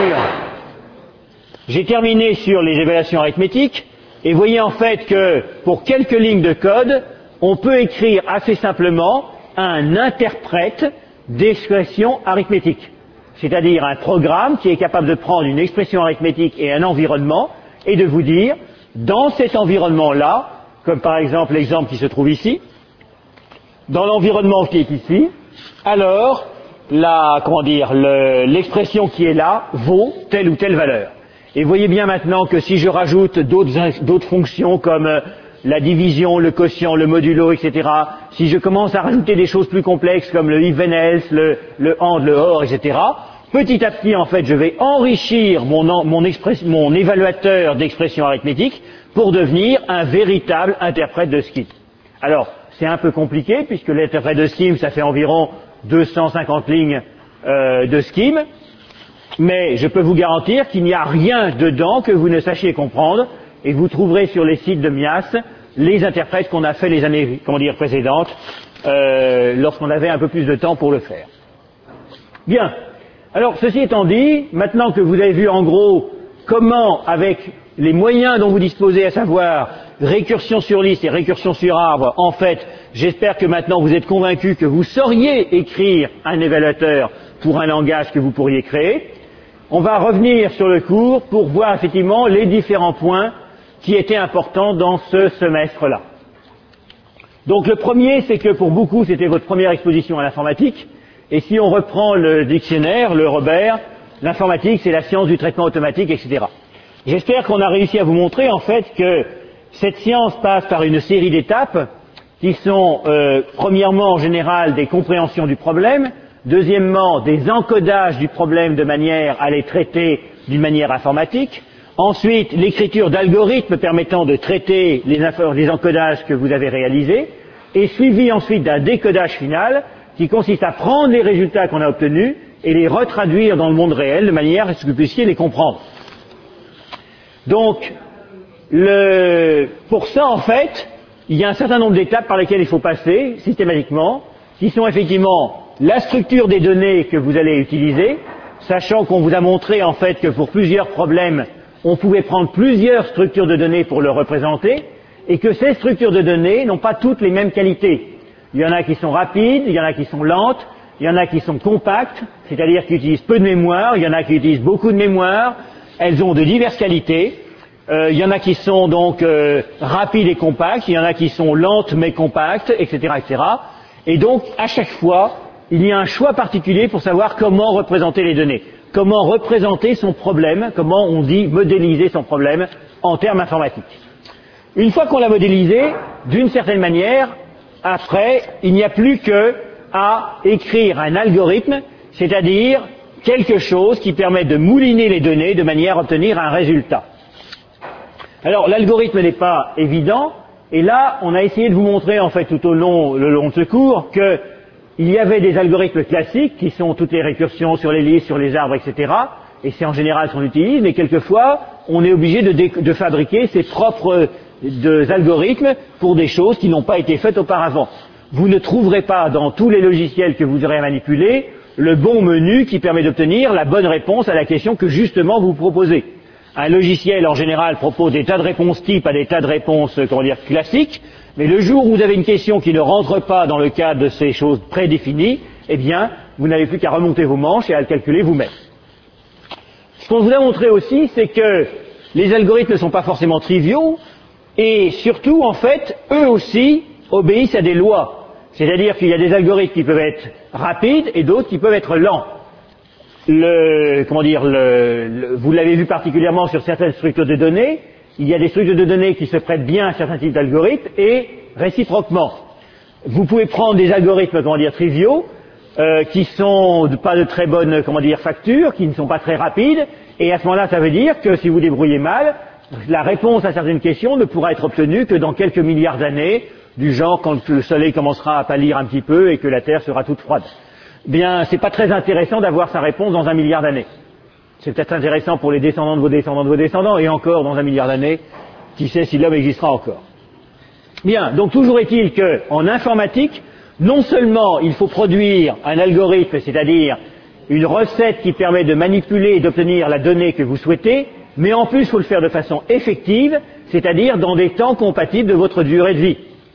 j'ai terminé sur les évaluations arithmétiques. Et voyez en fait que pour quelques lignes de code, on peut écrire assez simplement un interprète d'expression arithmétique. C'est-à-dire un programme qui est capable de prendre une expression arithmétique et un environnement et de vous dire, dans cet environnement-là, comme par exemple l'exemple qui se trouve ici, dans l'environnement qui est ici, alors la, comment dire, le, l'expression qui est là vaut telle ou telle valeur. Et voyez bien maintenant que si je rajoute d'autres, d'autres fonctions comme euh, la division, le quotient, le modulo, et cetera, si je commence à rajouter des choses plus complexes comme le even else, le, le and, le or, et cetera, petit à petit, en fait, je vais enrichir mon, mon, express, mon évaluateur d'expression arithmétique pour devenir un véritable interprète de scheme. Alors, c'est un peu compliqué puisque l'interprète de scheme, ça fait environ deux cent cinquante lignes euh, de scheme. Mais je peux vous garantir qu'il n'y a rien dedans que vous ne sachiez comprendre, et vous trouverez sur les sites de Mias les interprètes qu'on a fait les années, comment dire, précédentes, euh, lorsqu'on avait un peu plus de temps pour le faire. Bien. Alors, ceci étant dit, maintenant que vous avez vu en gros comment, avec les moyens dont vous disposez, à savoir récursion sur liste et récursion sur arbre, en fait, j'espère que maintenant vous êtes convaincus que vous sauriez écrire un évaluateur pour un langage que vous pourriez créer. On va revenir sur le cours pour voir effectivement les différents points qui étaient importants dans ce semestre-là. Donc le premier, c'est que pour beaucoup, c'était votre première exposition à l'informatique. Et si on reprend le dictionnaire, le Robert, l'informatique, c'est la science du traitement automatique, et cetera. J'espère qu'on a réussi à vous montrer en fait que cette science passe par une série d'étapes qui sont, euh, premièrement, en général, des compréhensions du problème, deuxièmement, des encodages du problème de manière à les traiter d'une manière informatique. Ensuite, l'écriture d'algorithmes permettant de traiter les, les encodages que vous avez réalisés. Et suivi ensuite d'un décodage final qui consiste à prendre les résultats qu'on a obtenus et les retraduire dans le monde réel de manière à ce que vous puissiez les comprendre. Donc, le, pour ça, en fait, il y a un certain nombre d'étapes par lesquelles il faut passer systématiquement, qui sont effectivement la structure des données que vous allez utiliser, sachant qu'on vous a montré en fait que pour plusieurs problèmes, on pouvait prendre plusieurs structures de données pour le représenter, et que ces structures de données n'ont pas toutes les mêmes qualités. Il y en a qui sont rapides, il y en a qui sont lentes, il y en a qui sont compactes, c'est-à-dire qui utilisent peu de mémoire, il y en a qui utilisent beaucoup de mémoire, elles ont de diverses qualités. Euh, il y en a qui sont donc euh, rapides et compactes, il y en a qui sont lentes mais compactes, et cetera, et cetera. Et donc, à chaque fois, il y a un choix particulier pour savoir comment représenter les données, comment représenter son problème, comment on dit modéliser son problème en termes informatiques. Une fois qu'on l'a modélisé, d'une certaine manière, après, il n'y a plus qu'à écrire un algorithme, c'est-à-dire quelque chose qui permet de mouliner les données de manière à obtenir un résultat. Alors, l'algorithme n'est pas évident, et là, on a essayé de vous montrer, en fait, tout au long, le long de ce cours, qu'il y avait des algorithmes classiques, qui sont toutes les récursions sur les listes, sur les arbres, et cetera, et c'est en général ce qu'on utilise, mais quelquefois, on est obligé de, de fabriquer ses propres de, algorithmes pour des choses qui n'ont pas été faites auparavant. Vous ne trouverez pas dans tous les logiciels que vous aurez à manipuler le bon menu qui permet d'obtenir la bonne réponse à la question que justement vous proposez. Un logiciel en général propose des tas de réponses types à des tas de réponses, comment dire, classiques, mais le jour où vous avez une question qui ne rentre pas dans le cadre de ces choses prédéfinies, eh bien, vous n'avez plus qu'à remonter vos manches et à le calculer vous-même. Ce qu'on vous a montré aussi, c'est que les algorithmes ne sont pas forcément triviaux, et surtout, en fait, eux aussi obéissent à des lois. C'est-à-dire qu'il y a des algorithmes qui peuvent être rapides et d'autres qui peuvent être lents. Le, comment dire, le, le, vous l'avez vu particulièrement sur certaines structures de données, il y a des structures de données qui se prêtent bien à certains types d'algorithmes et réciproquement. Vous pouvez prendre des algorithmes, comment dire, triviaux, euh, qui sont de, pas de très bonne, comment dire, facture, qui ne sont pas très rapides, et à ce moment-là, ça veut dire que si vous débrouillez mal, la réponse à certaines questions ne pourra être obtenue que dans quelques milliards d'années, du genre quand le soleil commencera à pâlir un petit peu et que la Terre sera toute froide. Bien, c'est pas très intéressant d'avoir sa réponse dans un milliard d'années. C'est peut-être intéressant pour les descendants de vos descendants de vos descendants, et encore dans un milliard d'années, qui sait si l'homme existera encore. Bien, donc toujours est-il qu'en informatique, non seulement il faut produire un algorithme, c'est-à-dire une recette qui permet de manipuler et d'obtenir la donnée que vous souhaitez, mais en plus il faut le faire de façon effective, c'est-à-dire dans des temps compatibles de votre durée de vie.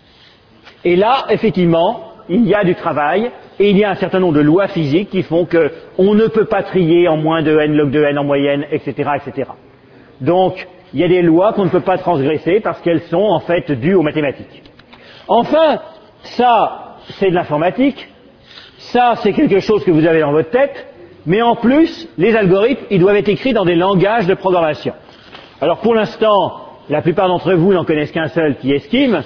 Et là, effectivement, il y a du travail, et il y a un certain nombre de lois physiques qui font qu'on ne peut pas trier en moins de n log de n en moyenne, et cetera, et cetera. Donc, il y a des lois qu'on ne peut pas transgresser parce qu'elles sont en fait dues aux mathématiques. Enfin, ça, c'est de l'informatique, ça, c'est quelque chose que vous avez dans votre tête, mais en plus, les algorithmes, ils doivent être écrits dans des langages de programmation. Alors, pour l'instant, la plupart d'entre vous n'en connaissent qu'un seul, qui est Scheme.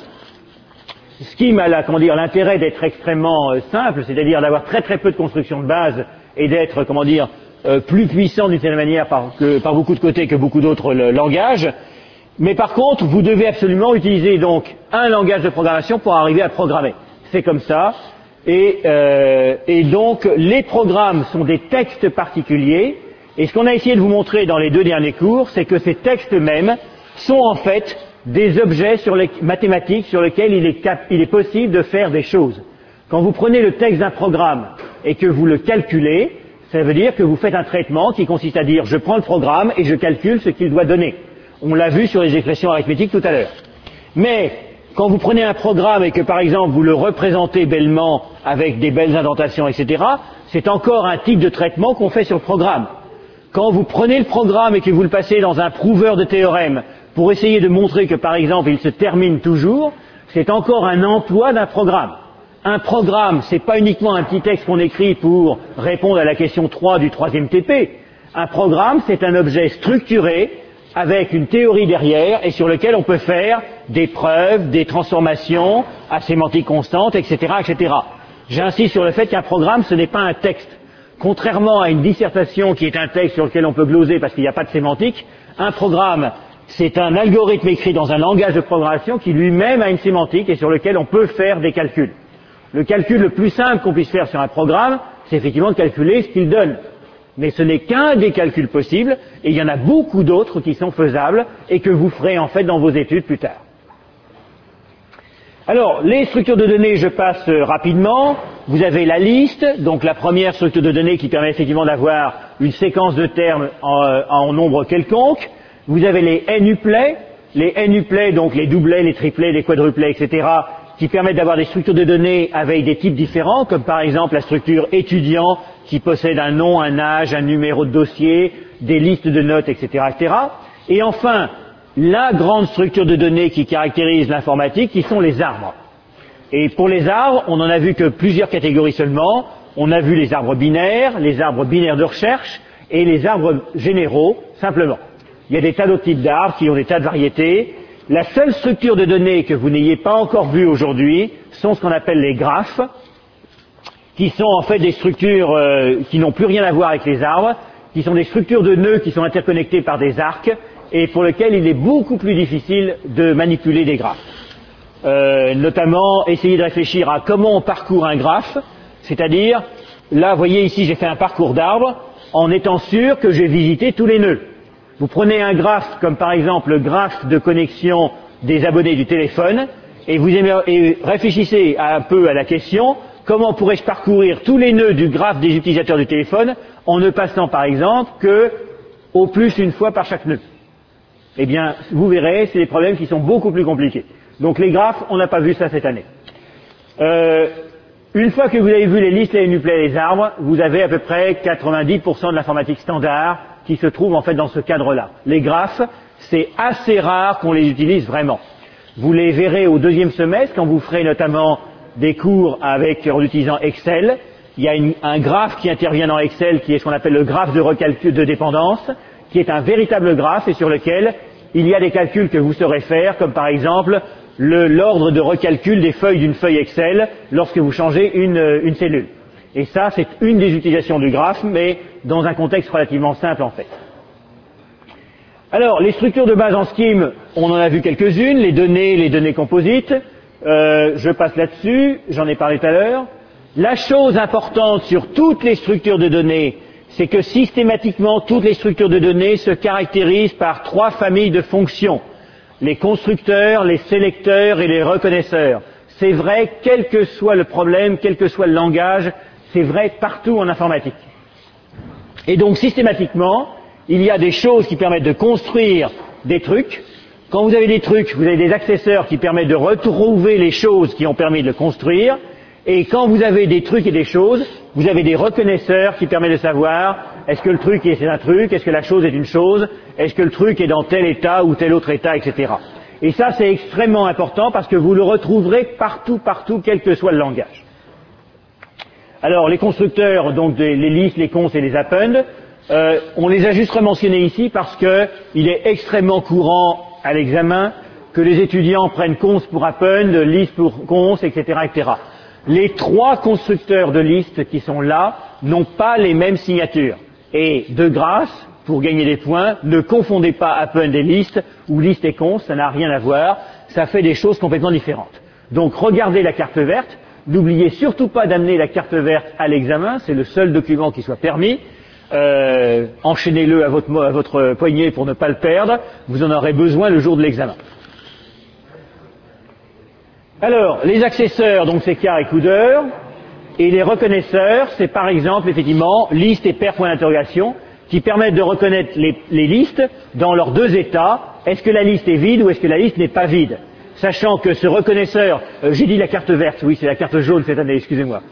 Scheme a la, comment dire, l'intérêt d'être extrêmement euh, simple, c'est-à-dire d'avoir très très peu de construction de base et d'être, comment dire, euh, plus puissant d'une certaine manière par, que, par beaucoup de côtés que beaucoup d'autres langages. Mais par contre, vous devez absolument utiliser donc un langage de programmation pour arriver à programmer. C'est comme ça. Et, euh, et donc, les programmes sont des textes particuliers. Et ce qu'on a essayé de vous montrer dans les deux derniers cours, c'est que ces textes mêmes sont en fait des objets sur les, mathématiques sur lesquels il est, cap, il est possible de faire des choses. Quand vous prenez le texte d'un programme et que vous le calculez, ça veut dire que vous faites un traitement qui consiste à dire je prends le programme et je calcule ce qu'il doit donner. On l'a vu sur les expressions arithmétiques tout à l'heure. Mais quand vous prenez un programme et que par exemple vous le représentez bellement avec des belles indentations, et cetera, c'est encore un type de traitement qu'on fait sur le programme. Quand vous prenez le programme et que vous le passez dans un prouveur de théorème pour essayer de montrer que, par exemple, il se termine toujours, c'est encore un emploi d'un programme. Un programme, c'est pas uniquement un petit texte qu'on écrit pour répondre à la question trois du troisième T P. Un programme, c'est un objet structuré avec une théorie derrière et sur lequel on peut faire des preuves, des transformations à sémantique constante, et cetera, et cetera. J'insiste sur le fait qu'un programme, ce n'est pas un texte. Contrairement à une dissertation qui est un texte sur lequel on peut gloser parce qu'il n'y a pas de sémantique, un programme, c'est un algorithme écrit dans un langage de programmation qui lui-même a une sémantique et sur lequel on peut faire des calculs. Le calcul le plus simple qu'on puisse faire sur un programme, c'est effectivement de calculer ce qu'il donne. Mais ce n'est qu'un des calculs possibles, et il y en a beaucoup d'autres qui sont faisables et que vous ferez en fait dans vos études plus tard. Alors, les structures de données, je passe euh, rapidement. Vous avez la liste, donc la première structure de données qui permet effectivement d'avoir une séquence de termes en, euh, en nombre quelconque. Vous avez les n-uplets, les n-uplets, donc les doublets, les triplets, les quadruplets, et cetera, qui permettent d'avoir des structures de données avec des types différents, comme par exemple la structure étudiant, qui possède un nom, un âge, un numéro de dossier, des listes de notes, et cetera, et cetera. Et enfin, la grande structure de données qui caractérise l'informatique, qui sont les arbres. Et pour les arbres, on n'en a vu que plusieurs catégories seulement. On a vu les arbres binaires, les arbres binaires de recherche, et les arbres généraux, simplement. Il y a des tas d'autres types d'arbres qui ont des tas de variétés. La seule structure de données que vous n'ayez pas encore vue aujourd'hui sont ce qu'on appelle les graphes, qui sont en fait des structures euh, qui n'ont plus rien à voir avec les arbres, qui sont des structures de nœuds qui sont interconnectés par des arcs, et pour lesquels il est beaucoup plus difficile de manipuler des graphes. Euh, notamment, essayer de réfléchir à comment on parcourt un graphe, c'est-à-dire, là, vous voyez ici, j'ai fait un parcours d'arbres, en étant sûr que j'ai visité tous les nœuds. Vous prenez un graphe, comme par exemple le graphe de connexion des abonnés du téléphone, et vous et réfléchissez un peu à la question, comment pourrais-je parcourir tous les nœuds du graphe des utilisateurs du téléphone en ne passant par exemple que au plus une fois par chaque nœud? Eh bien, vous verrez, c'est des problèmes qui sont beaucoup plus compliqués. Donc les graphes, on n'a pas vu ça cette année. Euh, une fois que vous avez vu les listes, les nuplets et les arbres, vous avez à peu près quatre-vingt-dix pour cent de l'informatique standard qui se trouve en fait dans ce cadre-là. Les graphes, c'est assez rare qu'on les utilise vraiment. Vous les verrez au deuxième semestre quand vous ferez notamment des cours avec, en utilisant Excel. Il y a une, un graphe qui intervient dans Excel qui est ce qu'on appelle le graphe de recalcul de dépendance, qui est un véritable graphe et sur lequel il y a des calculs que vous saurez faire, comme par exemple l'ordre de recalcul des feuilles d'une feuille Excel lorsque vous changez une, une cellule. Et ça, c'est une des utilisations du graphe, mais dans un contexte relativement simple en fait. Alors, les structures de base en scheme, on en a vu quelques-unes, les données, les données composites. Euh, je passe là-dessus, j'en ai parlé tout à l'heure. La chose importante sur toutes les structures de données, c'est que systématiquement, toutes les structures de données se caractérisent par trois familles de fonctions. Les constructeurs, les sélecteurs et les reconnaisseurs. C'est vrai, quel que soit le problème, quel que soit le langage, c'est vrai partout en informatique. Et donc, systématiquement, il y a des choses qui permettent de construire des trucs. Quand vous avez des trucs, vous avez des accesseurs qui permettent de retrouver les choses qui ont permis de le construire. Et quand vous avez des trucs et des choses, vous avez des reconnaisseurs qui permettent de savoir est-ce que le truc est un truc, est-ce que la chose est une chose, est-ce que le truc est dans tel état ou tel autre état, et cetera. Et ça, c'est extrêmement important parce que vous le retrouverez partout, partout, quel que soit le langage. Alors, les constructeurs, donc des, les lists, les consts et les append, euh, on les a juste rementionnés ici parce qu'il est extrêmement courant à l'examen que les étudiants prennent const pour append, list pour const, et cetera, et cetera. Les trois constructeurs de listes qui sont là n'ont pas les mêmes signatures. Et de grâce, pour gagner des points, ne confondez pas append et list ou list et const, ça n'a rien à voir, ça fait des choses complètement différentes. Donc regardez la carte verte, n'oubliez surtout pas d'amener la carte verte à l'examen, c'est le seul document qui soit permis. Euh, enchaînez-le à votre, à votre poignet pour ne pas le perdre, vous en aurez besoin le jour de l'examen. Alors, les accesseurs, donc c'est car et coudeur, et les reconnaisseurs, c'est par exemple, effectivement, liste et paire point d'interrogation, qui permettent de reconnaître les, les listes dans leurs deux états. Est-ce que la liste est vide ou est-ce que la liste n'est pas vide? Sachant que ce reconnaisseur, euh, j'ai dit la carte verte, oui, c'est la carte jaune cette année, excusez-moi.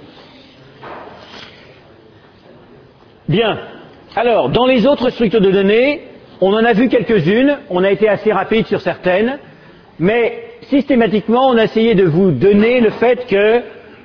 Bien. Alors, dans les autres structures de données, on en a vu quelques-unes, on a été assez rapide sur certaines, mais systématiquement, on a essayé de vous donner le fait que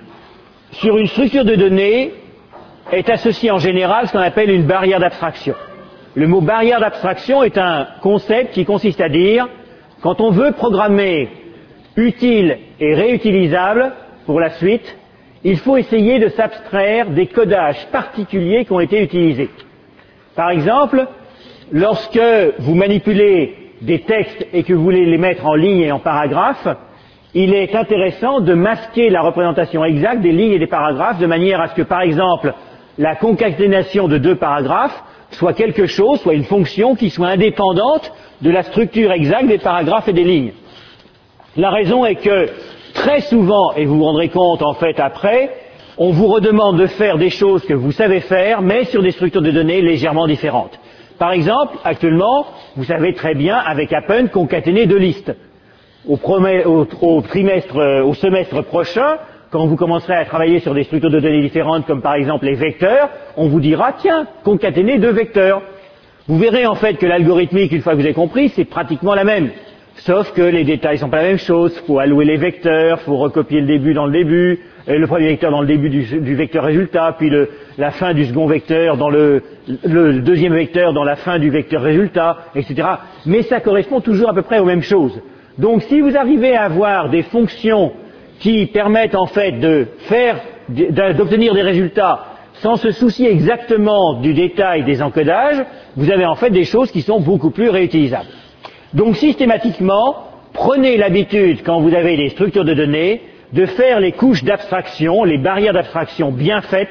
sur une structure de données est associé en général ce qu'on appelle une barrière d'abstraction. Le mot barrière d'abstraction est un concept qui consiste à dire quand on veut programmer utile et réutilisable pour la suite, il faut essayer de s'abstraire des codages particuliers qui ont été utilisés. Par exemple, lorsque vous manipulez des textes et que vous voulez les mettre en ligne et en paragraphe, il est intéressant de masquer la représentation exacte des lignes et des paragraphes de manière à ce que, par exemple, la concaténation de deux paragraphes soit quelque chose, soit une fonction qui soit indépendante de la structure exacte des paragraphes et des lignes. La raison est que, très souvent, et vous vous rendrez compte en fait après, on vous redemande de faire des choses que vous savez faire, mais sur des structures de données légèrement différentes. Par exemple, actuellement, vous savez très bien, avec append, concaténer deux listes. Au, promè, au, au trimestre, au semestre prochain, quand vous commencerez à travailler sur des structures de données différentes, comme par exemple les vecteurs, on vous dira, tiens, concaténer deux vecteurs. Vous verrez en fait que l'algorithmique, une fois que vous avez compris, c'est pratiquement la même. Sauf que les détails sont pas la même chose. Il faut allouer les vecteurs, il faut recopier le début dans le début, le premier vecteur dans le début du, du vecteur résultat, puis le, la fin du second vecteur dans le, le deuxième vecteur dans la fin du vecteur résultat, et cetera. Mais ça correspond toujours à peu près aux mêmes choses. Donc si vous arrivez à avoir des fonctions qui permettent en fait de faire, d'obtenir des résultats sans se soucier exactement du détail des encodages, vous avez en fait des choses qui sont beaucoup plus réutilisables. Donc systématiquement, prenez l'habitude, quand vous avez des structures de données, de faire les couches d'abstraction, les barrières d'abstraction bien faites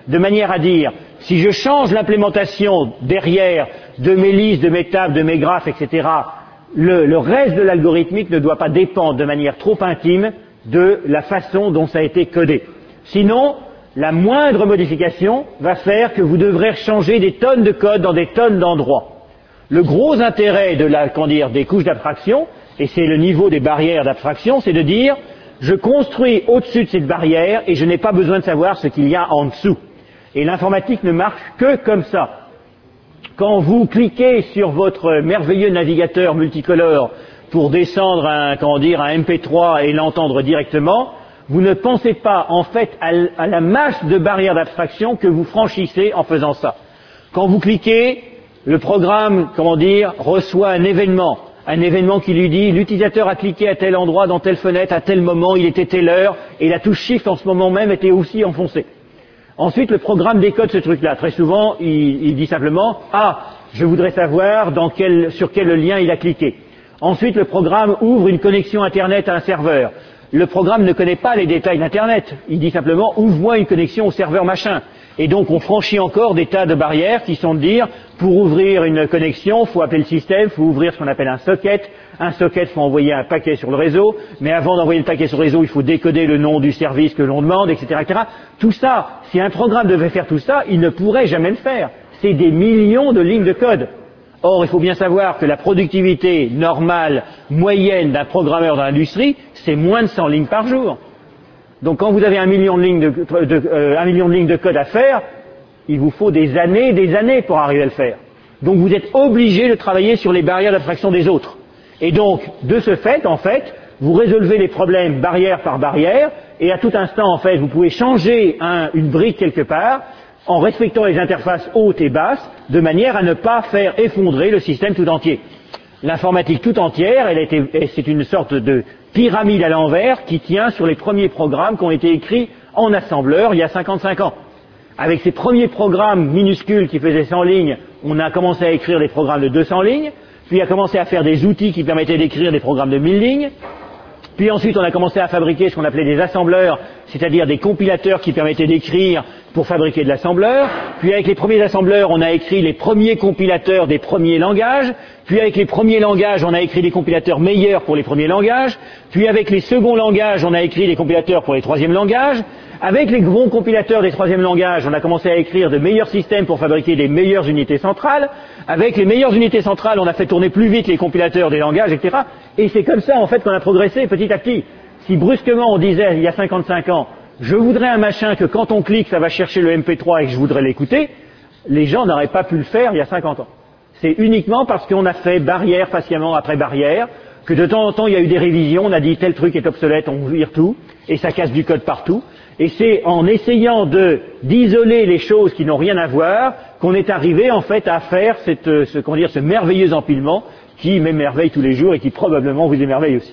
de manière à dire, si je change l'implémentation derrière de mes listes, de mes tables, de mes graphes, et cetera, le, le reste de l'algorithmique ne doit pas dépendre de manière trop intime de la façon dont ça a été codé. Sinon, la moindre modification va faire que vous devrez changer des tonnes de code dans des tonnes d'endroits. Le gros intérêt de la, comment dire, des couches d'abstraction, et c'est le niveau des barrières d'abstraction, c'est de dire, je construis au-dessus de cette barrière et je n'ai pas besoin de savoir ce qu'il y a en dessous. Et l'informatique ne marche que comme ça. Quand vous cliquez sur votre merveilleux navigateur multicolore pour descendre un, comment dire, un M P trois et l'entendre directement, vous ne pensez pas en fait à, à la masse de barrières d'abstraction que vous franchissez en faisant ça. Quand vous cliquez, le programme, comment dire, reçoit un événement. Un événement qui lui dit l'utilisateur a cliqué à tel endroit, dans telle fenêtre, à tel moment, il était telle heure, et la touche Shift en ce moment même était aussi enfoncée. Ensuite, le programme décode ce truc-là. Très souvent, il, il dit simplement « Ah, je voudrais savoir dans quel, sur quel lien il a cliqué ». Ensuite, le programme ouvre une connexion Internet à un serveur. Le programme ne connaît pas les détails d'Internet. Il dit simplement « Ouvre-moi une connexion au serveur machin ». Et donc, on franchit encore des tas de barrières qui sont de dire « Pour ouvrir une connexion, il faut appeler le système, il faut ouvrir ce qu'on appelle un socket. Un socket, il faut envoyer un paquet sur le réseau. Mais avant d'envoyer le paquet sur le réseau, il faut décoder le nom du service que l'on demande, et cetera, et cetera. Tout ça, si un programme devait faire tout ça, il ne pourrait jamais le faire. C'est des millions de lignes de code. Or, il faut bien savoir que la productivité normale, moyenne d'un programmeur dans l'industrie, c'est moins de cent lignes par jour. Donc, quand vous avez un million de lignes de, de, euh, un million de lignes de code à faire, il vous faut des années et des années pour arriver à le faire. Donc, vous êtes obligé de travailler sur les barrières d'abstraction des autres. Et donc, de ce fait, en fait, vous résolvez les problèmes barrière par barrière, et à tout instant, en fait, vous pouvez changer un, une brique quelque part, en respectant les interfaces hautes et basses, de manière à ne pas faire effondrer le système tout entier. L'informatique tout entière, elle a été, c'est une sorte de pyramide à l'envers qui tient sur les premiers programmes qui ont été écrits en assembleur il y a cinquante-cinq ans. Avec ces premiers programmes minuscules qui faisaient cent lignes, on a commencé à écrire des programmes de deux cents lignes, puis on a commencé à faire des outils qui permettaient d'écrire des programmes de mille lignes, puis ensuite on a commencé à fabriquer ce qu'on appelait des assembleurs, c'est-à-dire des compilateurs qui permettaient d'écrire pour fabriquer de l'assembleur, puis avec les premiers assembleurs on a écrit les premiers compilateurs des premiers langages, puis avec les premiers langages on a écrit des compilateurs meilleurs pour les premiers langages, puis avec les seconds langages on a écrit des compilateurs pour les troisièmes langages, avec les bons compilateurs des troisièmes langages on a commencé à écrire de meilleurs systèmes pour fabriquer des meilleures unités centrales, avec les meilleures unités centrales on a fait tourner plus vite les compilateurs des langages, et cetera. Et c'est comme ça en fait qu'on a progressé petit à petit. Si brusquement on disait il y a cinquante-cinq ans je voudrais un machin que quand on clique ça va chercher le M P trois et que je voudrais l'écouter, les gens n'auraient pas pu le faire il y a cinquante ans. C'est uniquement parce qu'on a fait barrière patiemment après barrière, que de temps en temps il y a eu des révisions, on a dit tel truc est obsolète, on vire tout, et ça casse du code partout. Et c'est en essayant de, d'isoler les choses qui n'ont rien à voir qu'on est arrivé en fait à faire cette, ce, comment dire, ce merveilleux empilement qui m'émerveille tous les jours et qui probablement vous émerveille aussi.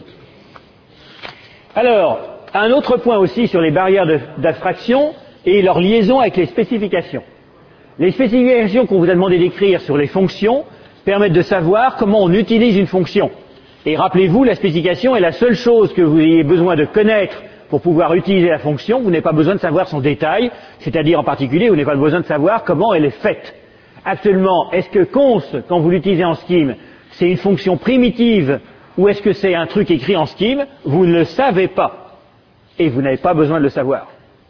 Alors, un autre point aussi sur les barrières de, d'abstraction et leur liaison avec les spécifications. Les spécifications qu'on vous a demandé d'écrire sur les fonctions permettent de savoir comment on utilise une fonction. Et rappelez-vous, la spécification est la seule chose que vous ayez besoin de connaître pour pouvoir utiliser la fonction. Vous n'avez pas besoin de savoir son détail, c'est-à-dire en particulier, vous n'avez pas besoin de savoir comment elle est faite. Actuellement, est-ce que const, quand vous l'utilisez en scheme, c'est une fonction primitive ou est-ce que c'est un truc écrit en scheme? Vous ne le savez pas. Et vous n'avez pas besoin de le savoir.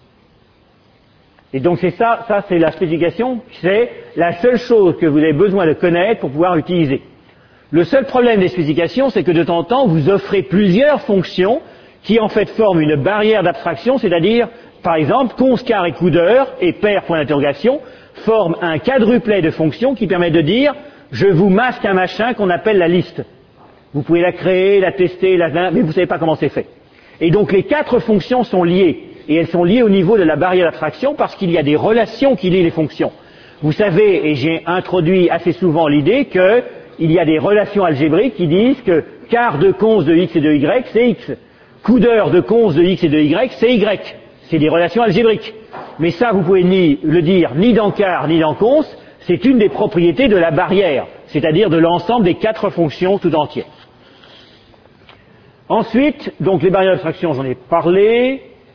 Et donc c'est ça, ça c'est la spécification, c'est la seule chose que vous avez besoin de connaître pour pouvoir utiliser. Le seul problème des spécifications, c'est que de temps en temps, vous offrez plusieurs fonctions qui en fait forment une barrière d'abstraction, c'est-à-dire, par exemple, const car et coudeur et pair point d'interrogation forment un quadruplet de fonctions qui permet de dire je vous masque un machin qu'on appelle la liste. Vous pouvez la créer, la tester, la... mais vous ne savez pas comment c'est fait. Et donc les quatre fonctions sont liées, et elles sont liées au niveau de la barrière d'abstraction parce qu'il y a des relations qui lient les fonctions. Vous savez, et j'ai introduit assez souvent l'idée qu'il y a des relations algébriques qui disent que quart de const de x et de y, c'est x. Coudeur de const de x et de y, c'est y. C'est des relations algébriques. Mais ça, vous pouvez ni le dire ni dans quart ni dans const, c'est une des propriétés de la barrière, c'est-à-dire de l'ensemble des quatre fonctions tout entières. Ensuite, donc les barrières d'abstraction, j'en ai parlé.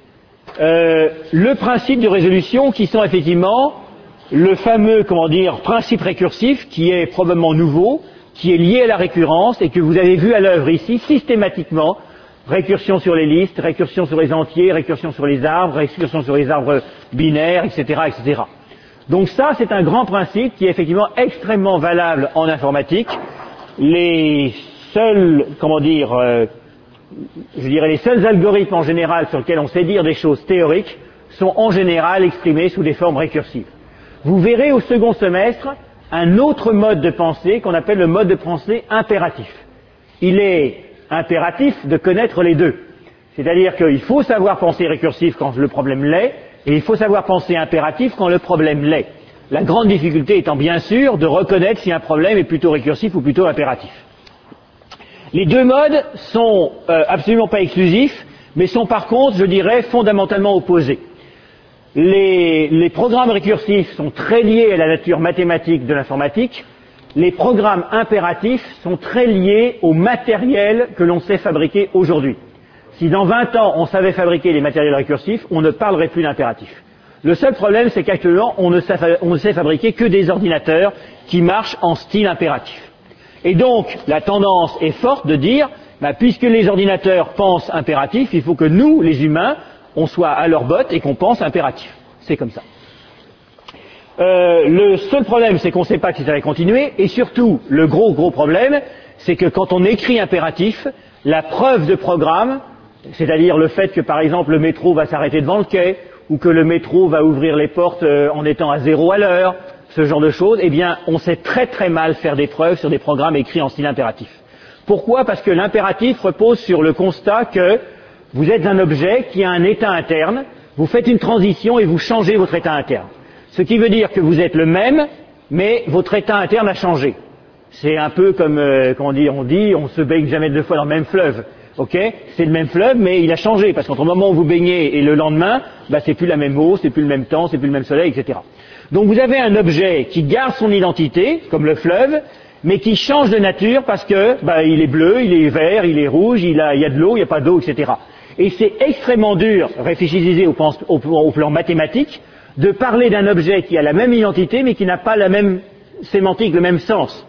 euh, le principe de résolution qui sont effectivement le fameux, comment dire, principe récursif qui est probablement nouveau, qui est lié à la récurrence et que vous avez vu à l'œuvre ici systématiquement. Récursion sur les listes, récursion sur les entiers, récursion sur les arbres, récursion sur les arbres binaires, et cetera, et cetera. Donc ça, c'est un grand principe qui est effectivement extrêmement valable en informatique. Les seuls, comment dire, euh, je dirais les seuls algorithmes en général sur lesquels on sait dire des choses théoriques sont en général exprimés sous des formes récursives. Vous verrez au second semestre un autre mode de pensée qu'on appelle le mode de pensée impératif. Il est impératif de connaître les deux. C'est-à-dire qu'il faut savoir penser récursif quand le problème l'est, et il faut savoir penser impératif quand le problème l'est. La grande difficulté étant bien sûr de reconnaître si un problème est plutôt récursif ou plutôt impératif. Les deux modes sont euh, absolument pas exclusifs, mais sont par contre, je dirais, fondamentalement opposés. Les, les programmes récursifs sont très liés à la nature mathématique de l'informatique. Les programmes impératifs sont très liés au matériel que l'on sait fabriquer aujourd'hui. Si dans vingt ans on savait fabriquer les matériels récursifs, on ne parlerait plus d'impératif. Le seul problème, c'est qu'actuellement on ne sait, on ne sait fabriquer que des ordinateurs qui marchent en style impératif. Et donc la tendance est forte de dire, bah, puisque les ordinateurs pensent impératif, il faut que nous, les humains, on soit à leur botte et qu'on pense impératif. C'est comme ça. Euh, le seul problème, c'est qu'on ne sait pas si ça va continuer, et surtout, le gros gros problème, c'est que quand on écrit impératif, la preuve de programme, c'est-à-dire le fait que par exemple le métro va s'arrêter devant le quai, ou que le métro va ouvrir les portes euh, en étant à zéro à l'heure, ce genre de choses, eh bien, on sait très très mal faire des preuves sur des programmes écrits en style impératif. Pourquoi? Parce que l'impératif repose sur le constat que vous êtes un objet qui a un état interne, vous faites une transition et vous changez votre état interne. Ce qui veut dire que vous êtes le même, mais votre état interne a changé. C'est un peu comme, euh, comment dire, on dit, on se baigne jamais deux fois dans le même fleuve. Ok? C'est le même fleuve, mais il a changé, parce qu'entre le moment où vous baignez et le lendemain, bah, c'est plus la même eau, c'est plus le même temps, c'est plus le même soleil, et cetera. Donc vous avez un objet qui garde son identité, comme le fleuve, mais qui change de nature parce que, bah, il est bleu, il est vert, il est rouge, il, a, il y a de l'eau, il n'y a pas d'eau, et cetera. Et c'est extrêmement dur, réfléchissez au, au, au plan mathématique, de parler d'un objet qui a la même identité mais qui n'a pas la même sémantique, le même sens.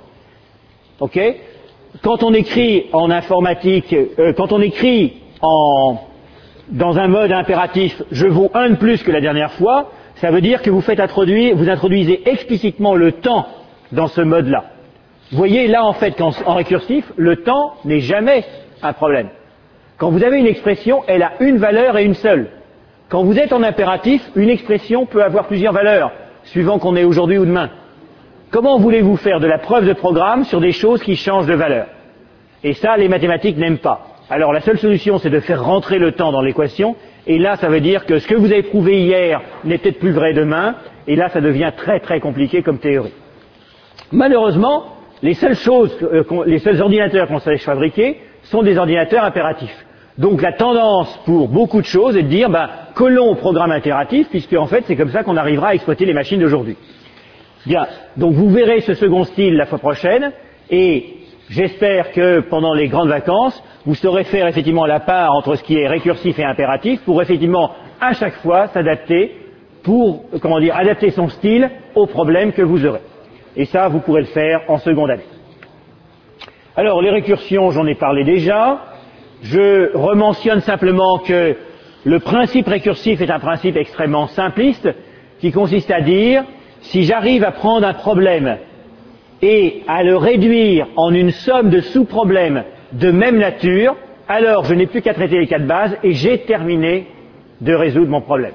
Ok? Quand on écrit en informatique, euh, quand on écrit en, dans un mode impératif, je vaux un de plus que la dernière fois, ça veut dire que vous faites introduire, vous introduisez explicitement le temps dans ce mode-là. Vous voyez, là en fait, en, en récursif, le temps n'est jamais un problème. Quand vous avez une expression, elle a une valeur et une seule. Quand vous êtes en impératif, une expression peut avoir plusieurs valeurs, suivant qu'on est aujourd'hui ou demain. Comment voulez-vous faire de la preuve de programme sur des choses qui changent de valeur? Et ça, les mathématiques n'aiment pas. Alors la seule solution, c'est de faire rentrer le temps dans l'équation, et là, ça veut dire que ce que vous avez prouvé hier n'est peut-être plus vrai demain, et là, ça devient très très compliqué comme théorie. Malheureusement, les seules choses, euh, les seuls ordinateurs qu'on sache fabriquer sont des ordinateurs impératifs. Donc la tendance pour beaucoup de choses est de dire, ben, collons au programme impératif, puisque en fait, c'est comme ça qu'on arrivera à exploiter les machines d'aujourd'hui. Bien, donc vous verrez ce second style la fois prochaine, et j'espère que pendant les grandes vacances, vous saurez faire effectivement la part entre ce qui est récursif et impératif, pour effectivement, à chaque fois, s'adapter, pour, comment dire, adapter son style au problème que vous aurez. Et ça, vous pourrez le faire en seconde année. Alors, les récursions, j'en ai parlé déjà. Je rementionne simplement que le principe récursif est un principe extrêmement simpliste, qui consiste à dire, si j'arrive à prendre un problème et à le réduire en une somme de sous-problèmes de même nature, alors je n'ai plus qu'à traiter les cas de base et j'ai terminé de résoudre mon problème.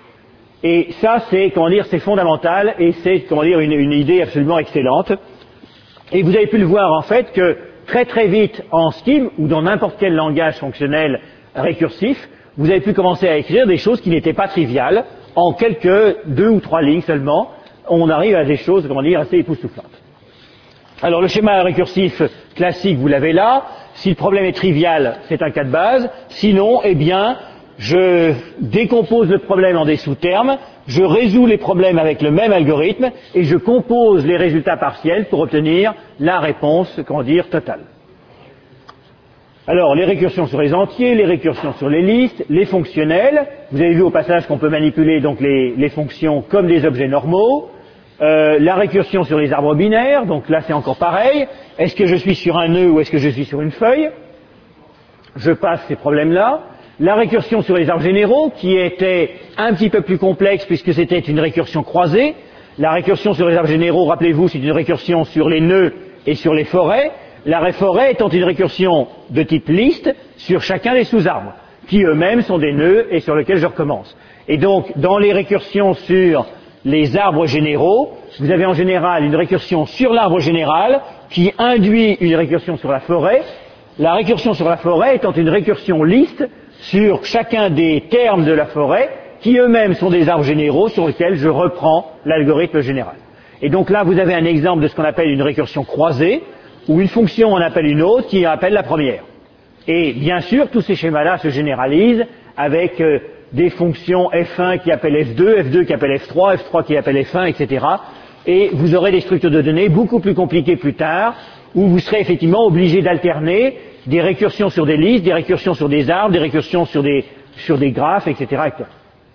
Et ça, c'est, comment dire, c'est fondamental et c'est, comment dire, une, une idée absolument excellente. Et vous avez pu le voir en fait que très très vite en Scheme ou dans n'importe quel langage fonctionnel récursif, vous avez pu commencer à écrire des choses qui n'étaient pas triviales. En quelques deux ou trois lignes seulement, on arrive à des choses, comment dire, assez époustouflantes. Alors le schéma récursif classique, vous l'avez là. Si le problème est trivial, c'est un cas de base. Sinon, eh bien, je décompose le problème en des sous-termes, je résous les problèmes avec le même algorithme et je compose les résultats partiels pour obtenir la réponse, comment dire, totale. Alors, les récursions sur les entiers, les récursions sur les listes, les fonctionnels. Vous avez vu au passage qu'on peut manipuler donc les, les fonctions comme des objets normaux. Euh, la récursion sur les arbres binaires, donc là c'est encore pareil. Est-ce que je suis sur un nœud ou est-ce que je suis sur une feuille? Je passe ces problèmes-là. La récursion sur les arbres généraux, qui était un petit peu plus complexe puisque c'était une récursion croisée. La récursion sur les arbres généraux, rappelez-vous, c'est une récursion sur les nœuds et sur les forêts. La forêt étant une récursion de type liste sur chacun des sous-arbres, qui eux-mêmes sont des nœuds et sur lesquels je recommence. Et donc, dans les récursions sur les arbres généraux, vous avez en général une récursion sur l'arbre général qui induit une récursion sur la forêt. La récursion sur la forêt étant une récursion liste sur chacun des termes de la forêt, qui eux-mêmes sont des arbres généraux sur lesquels je reprends l'algorithme général. Et donc là, vous avez un exemple de ce qu'on appelle une récursion croisée, où une fonction en appelle une autre qui en appelle la première. Et bien sûr, tous ces schémas-là se généralisent avec euh, des fonctions F un qui appellent F deux, F deux qui appellent F trois, F trois qui appellent F un, et cetera. Et vous aurez des structures de données beaucoup plus compliquées plus tard, où vous serez effectivement obligé d'alterner des récursions sur des listes, des récursions sur des arbres, des récursions sur des, sur des graphes, et cetera, et cetera.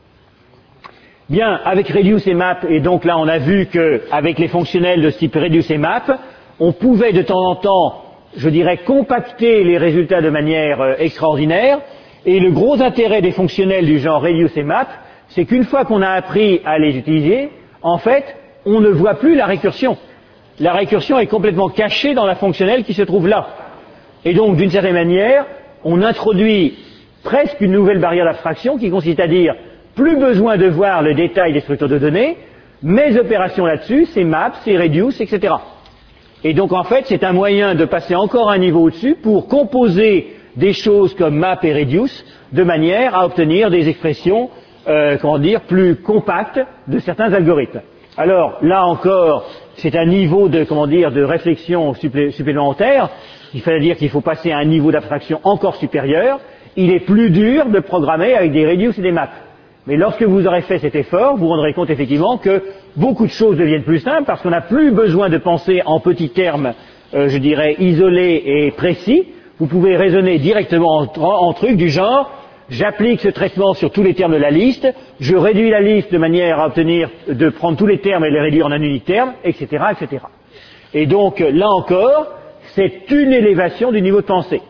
Bien, avec reduce et map, et donc là on a vu qu'avec les fonctionnels de ce type reduce et map, on pouvait de temps en temps, je dirais, compacter les résultats de manière euh, extraordinaire, et le gros intérêt des fonctionnels du genre reduce et map, c'est qu'une fois qu'on a appris à les utiliser, en fait, on ne voit plus la récursion. La récursion est complètement cachée dans la fonctionnelle qui se trouve là. Et donc, d'une certaine manière, on introduit presque une nouvelle barrière d'abstraction qui consiste à dire, plus besoin de voir le détail des structures de données, mes opérations là-dessus, c'est map, c'est reduce, et cetera. Et donc en fait, c'est un moyen de passer encore un niveau au-dessus pour composer des choses comme map et reduce de manière à obtenir des expressions, euh, comment dire, plus compactes de certains algorithmes. Alors là encore, c'est un niveau de, comment dire, de réflexion supplé- supplémentaire. Il fallait dire qu'il faut passer à un niveau d'abstraction encore supérieur. Il est plus dur de programmer avec des reduce et des maps. Mais lorsque vous aurez fait cet effort, vous vous rendrez compte effectivement que beaucoup de choses deviennent plus simples parce qu'on n'a plus besoin de penser en petits termes, euh, je dirais, isolés et précis. Vous pouvez raisonner directement en, en trucs du genre, j'applique ce traitement sur tous les termes de la liste, je réduis la liste de manière à obtenir, de prendre tous les termes et les réduire en un unique terme, et cetera, et cetera. Et donc, là encore, c'est une élévation du niveau de pensée.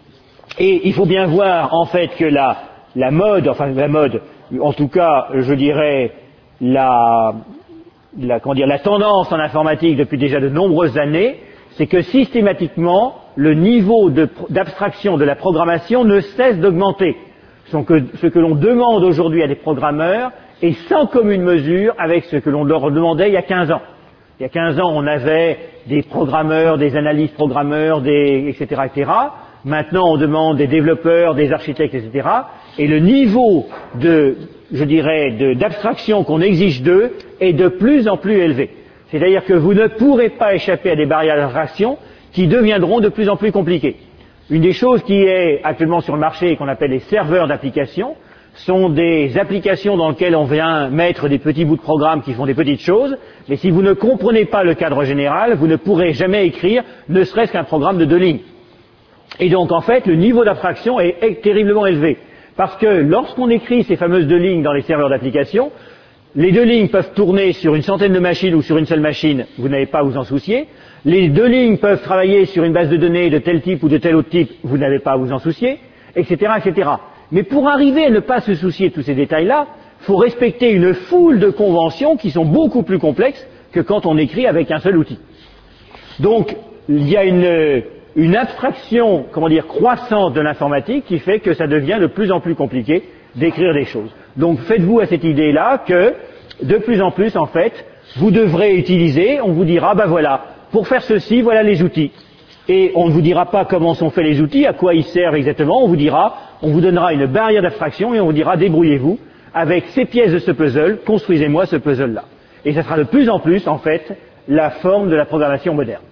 Et il faut bien voir, en fait, que la, la mode, enfin la mode, en tout cas, je dirais, la, la, comment dire, la tendance en informatique depuis déjà de nombreuses années, c'est que systématiquement, le niveau de, d'abstraction de la programmation ne cesse d'augmenter. Que, ce que l'on demande aujourd'hui à des programmeurs est sans commune mesure avec ce que l'on leur demandait il y a quinze ans. Il y a quinze ans, on avait des programmeurs, des analystes programmeurs, des, et cetera, et cetera. Maintenant, on demande des développeurs, des architectes, et cetera. Et le niveau de, je dirais, de, d'abstraction qu'on exige d'eux est de plus en plus élevé. C'est-à-dire que vous ne pourrez pas échapper à des barrières d'abstraction qui deviendront de plus en plus compliquées. Une des choses qui est actuellement sur le marché et qu'on appelle les serveurs d'applications sont des applications dans lesquelles on vient mettre des petits bouts de programme qui font des petites choses, mais si vous ne comprenez pas le cadre général, vous ne pourrez jamais écrire ne serait-ce qu'un programme de deux lignes. Et donc, en fait, le niveau d'abstraction est, est terriblement élevé. Parce que lorsqu'on écrit ces fameuses deux lignes dans les serveurs d'application, les deux lignes peuvent tourner sur une centaine de machines ou sur une seule machine, vous n'avez pas à vous en soucier. Les deux lignes peuvent travailler sur une base de données de tel type ou de tel autre type, vous n'avez pas à vous en soucier, et cetera, et cetera. Mais pour arriver à ne pas se soucier de tous ces détails-là, il faut respecter une foule de conventions qui sont beaucoup plus complexes que quand on écrit avec un seul outil. Donc, il y a une, une abstraction, comment dire, croissante de l'informatique qui fait que ça devient de plus en plus compliqué d'écrire des choses. Donc, faites-vous à cette idée-là que, de plus en plus, en fait, vous devrez utiliser, on vous dira, ben voilà, pour faire ceci, voilà les outils. Et on ne vous dira pas comment sont faits les outils, à quoi ils servent exactement, on vous dira, on vous donnera une barrière d'abstraction et on vous dira, débrouillez-vous, avec ces pièces de ce puzzle, construisez-moi ce puzzle-là. Et ça sera de plus en plus, en fait, la forme de la programmation moderne.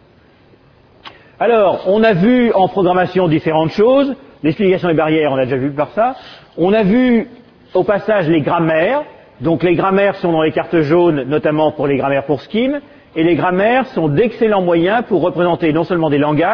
Alors, on a vu en programmation différentes choses, l'explication des barrières, on a déjà vu par ça, on a vu au passage les grammaires, donc les grammaires sont dans les cartes jaunes, notamment pour les grammaires pour scheme, et les grammaires sont d'excellents moyens pour représenter non seulement des langages,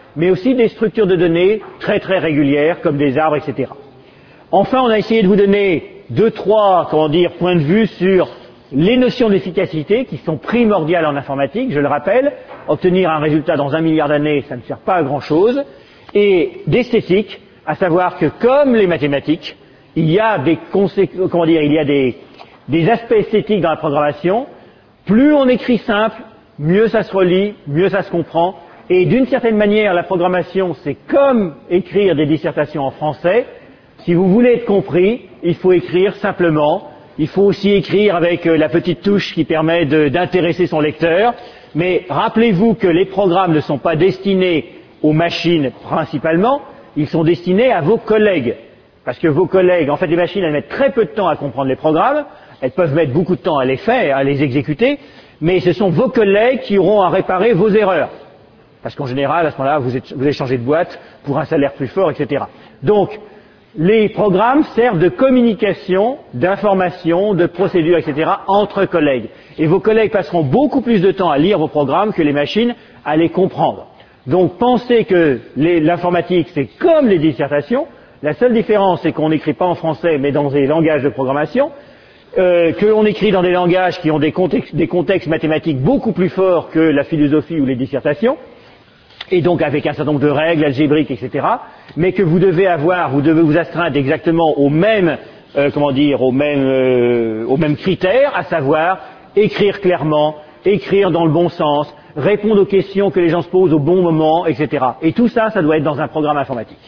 mais aussi des structures de données très très régulières, comme des arbres, et cetera. Enfin, on a essayé de vous donner deux, trois, comment dire, points de vue sur les notions d'efficacité qui sont primordiales en informatique, je le rappelle. Obtenir un résultat dans un milliard d'années, ça ne sert pas à grand chose. Et d'esthétique, à savoir que comme les mathématiques, il y a des conséquences, comment dire, il y a des, des aspects esthétiques dans la programmation. Plus on écrit simple, mieux ça se relit, mieux ça se comprend. Et d'une certaine manière, la programmation, c'est comme écrire des dissertations en français. Si vous voulez être compris, il faut écrire simplement. Il faut aussi écrire avec la petite touche qui permet d'intéresser son lecteur. Mais rappelez-vous que les programmes ne sont pas destinés aux machines principalement, ils sont destinés à vos collègues. Parce que vos collègues, en fait les machines, elles mettent très peu de temps à comprendre les programmes, elles peuvent mettre beaucoup de temps à les faire, à les exécuter, mais ce sont vos collègues qui auront à réparer vos erreurs. Parce qu'en général, à ce moment-là, vous, êtes, vous allez changer de boîte pour un salaire plus fort, et cetera. Donc, les programmes servent de communication, d'information, de procédure, et cetera entre collègues. Et vos collègues passeront beaucoup plus de temps à lire vos programmes que les machines à les comprendre. Donc pensez que l'informatique c'est comme les dissertations. La seule différence c'est qu'on n'écrit pas en français mais dans des langages de programmation, euh, que l'on écrit dans des langages qui ont des contextes, des contextes mathématiques beaucoup plus forts que la philosophie ou les dissertations, et donc avec un certain nombre de règles algébriques, et cetera, mais que vous devez avoir, vous devez vous astreindre exactement aux mêmes, euh, comment dire, aux mêmes, euh, aux mêmes critères, à savoir écrire clairement, écrire dans le bon sens, répondre aux questions que les gens se posent au bon moment, et cetera. Et tout ça, ça doit être dans un programme informatique.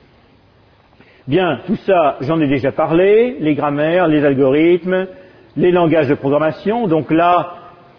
Bien, tout ça, j'en ai déjà parlé, les grammaires, les algorithmes, les langages de programmation. Donc là,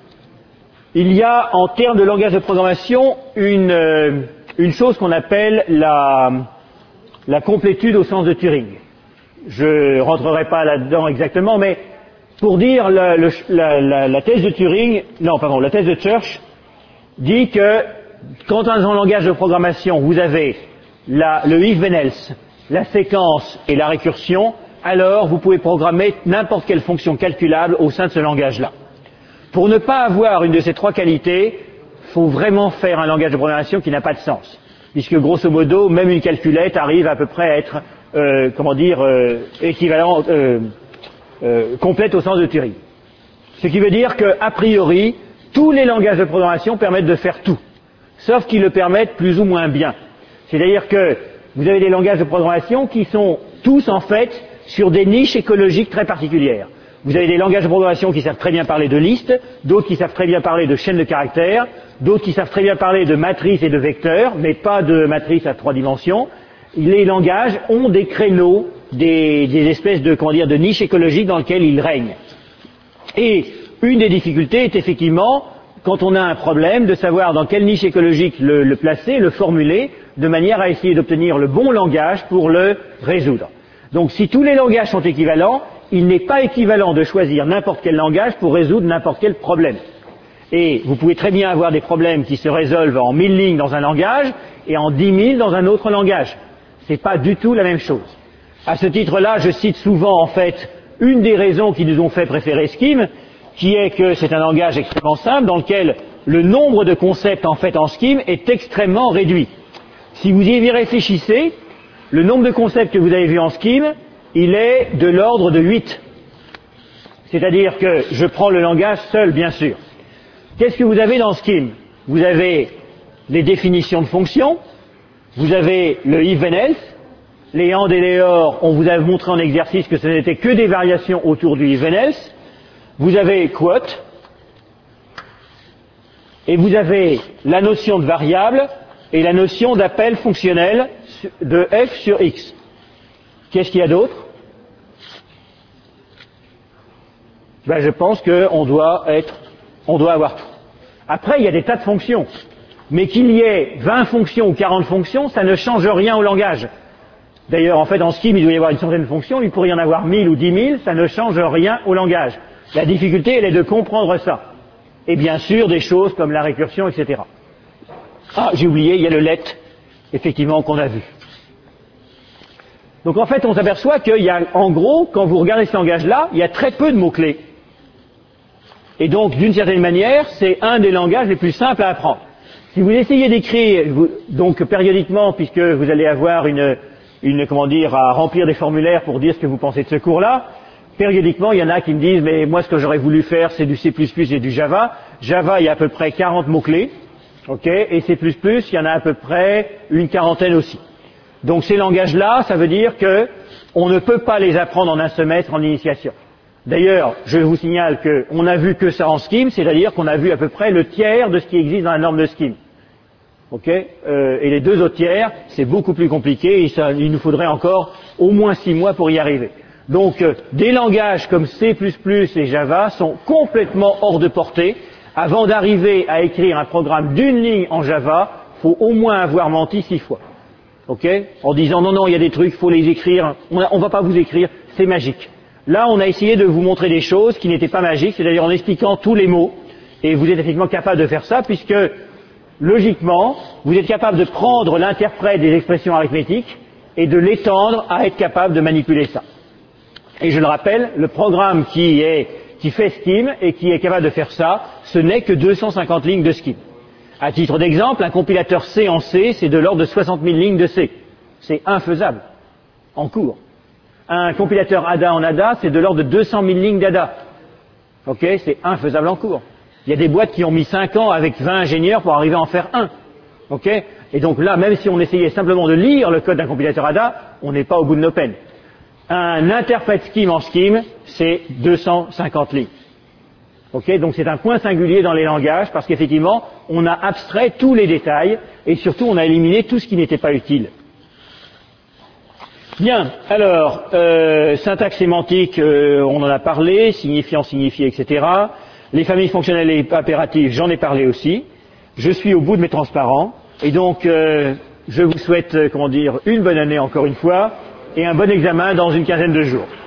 il y a, en termes de langage de programmation, une, euh, une chose qu'on appelle la, la complétude au sens de Turing. Je ne rentrerai pas là-dedans exactement, mais pour dire la, le, la, la, la thèse de Turing, non, pardon, la thèse de Church dit que quand dans un langage de programmation, vous avez la, le if-then else, la séquence et la récursion, alors vous pouvez programmer n'importe quelle fonction calculable au sein de ce langage-là. Pour ne pas avoir une de ces trois qualités, il faut vraiment faire un langage de programmation qui n'a pas de sens. Puisque grosso modo, même une calculette arrive à peu près à être, euh, comment dire, euh, équivalent, euh, euh, complète au sens de Turing. Ce qui veut dire qu'a priori, tous les langages de programmation permettent de faire tout. Sauf qu'ils le permettent plus ou moins bien. C'est-à-dire que vous avez des langages de programmation qui sont tous en fait sur des niches écologiques très particulières. Vous avez des langages de programmation qui savent très bien parler de listes, d'autres qui savent très bien parler de chaînes de caractères, d'autres qui savent très bien parler de matrices et de vecteurs, mais pas de matrices à trois dimensions. Les langages ont des créneaux, des, des espèces de, comment dire, de niches écologiques dans lesquelles ils règnent. Et une des difficultés est effectivement, quand on a un problème, de savoir dans quelle niche écologique le, le placer, le formuler, de manière à essayer d'obtenir le bon langage pour le résoudre. Donc si tous les langages sont équivalents, il n'est pas équivalent de choisir n'importe quel langage pour résoudre n'importe quel problème. Et vous pouvez très bien avoir des problèmes qui se résolvent en mille lignes dans un langage et en dix mille dans un autre langage. Ce n'est pas du tout la même chose. À ce titre-là, je cite souvent en fait une des raisons qui nous ont fait préférer Scheme, qui est que c'est un langage extrêmement simple dans lequel le nombre de concepts en fait en Scheme est extrêmement réduit. Si vous y réfléchissez, le nombre de concepts que vous avez vus en Scheme, il est de l'ordre de huit. C'est-à-dire que je prends le langage seul, bien sûr. Qu'est-ce que vous avez dans Scheme? Vous avez les définitions de fonctions, vous avez le if-then else, les and et les or, on vous a montré en exercice que ce n'était que des variations autour du if-then else, vous avez quote, et vous avez la notion de variable et la notion d'appel fonctionnel de f sur x. Qu'est-ce qu'il y a d'autre? Ben, je pense qu'on doit être, on doit avoir tout. Après, il y a des tas de fonctions. Mais qu'il y ait vingt fonctions ou quarante fonctions, ça ne change rien au langage. D'ailleurs, en fait, en Scheme, il doit y avoir une centaine de fonctions, il pourrait y en avoir mille ou dix mille, ça ne change rien au langage. La difficulté, elle est de comprendre ça. Et bien sûr, des choses comme la récursion, et cetera. Ah, j'ai oublié, il y a le let, effectivement, qu'on a vu. Donc en fait, on s'aperçoit qu'il y a, en gros, quand vous regardez ce langage-là, il y a très peu de mots-clés. Et donc, d'une certaine manière, c'est un des langages les plus simples à apprendre. Si vous essayez d'écrire, vous, donc périodiquement, puisque vous allez avoir une, une, comment dire, à remplir des formulaires pour dire ce que vous pensez de ce cours-là, périodiquement, il y en a qui me disent, mais moi, ce que j'aurais voulu faire, c'est du C plus plus et du Java. Java, il y a à peu près quarante mots-clés, ok, et C plus plus, il y en a à peu près une quarantaine aussi. Donc ces langages-là, ça veut dire que on ne peut pas les apprendre en un semestre en initiation. D'ailleurs, je vous signale qu'on n'a vu que ça en Scheme, c'est-à-dire qu'on a vu à peu près le tiers de ce qui existe dans la norme de Scheme. Ok, euh, et les deux autres tiers, c'est beaucoup plus compliqué, et ça, il nous faudrait encore au moins six mois pour y arriver. Donc, euh, des langages comme C plus plus et Java sont complètement hors de portée. Avant d'arriver à écrire un programme d'une ligne en Java, il faut au moins avoir menti six fois. Ok, en disant non, non, il y a des trucs, il faut les écrire, on ne va pas vous écrire, c'est magique. Là, on a essayé de vous montrer des choses qui n'étaient pas magiques, c'est-à-dire en expliquant tous les mots, et vous êtes effectivement capable de faire ça, puisque logiquement, vous êtes capable de prendre l'interprète des expressions arithmétiques et de l'étendre à être capable de manipuler ça. Et je le rappelle, le programme qui, est, qui fait Scheme et qui est capable de faire ça, ce n'est que deux cent cinquante lignes de Scheme. À titre d'exemple, un compilateur C en C, c'est de l'ordre de soixante mille lignes de C. C'est infaisable, en cours. Un compilateur A D A en A D A, c'est de l'ordre de deux cent mille lignes d'A D A. Ok, c'est infaisable en cours. Il y a des boîtes qui ont mis cinq ans avec vingt ingénieurs pour arriver à en faire un. Ok, et donc là, même si on essayait simplement de lire le code d'un compilateur A D A, on n'est pas au bout de nos peines. Un interprète Scheme en Scheme, c'est deux cent cinquante lignes. Ok, donc c'est un point singulier dans les langages, parce qu'effectivement, on a abstrait tous les détails, et surtout on a éliminé tout ce qui n'était pas utile. Bien, alors, euh, syntaxe sémantique, euh, on en a parlé, signifiant, signifié, et cetera. Les familles fonctionnelles et impératives, j'en ai parlé aussi. Je suis au bout de mes transparents, et donc euh, je vous souhaite, euh, comment dire, une bonne année encore une fois, et un bon examen dans une quinzaine de jours.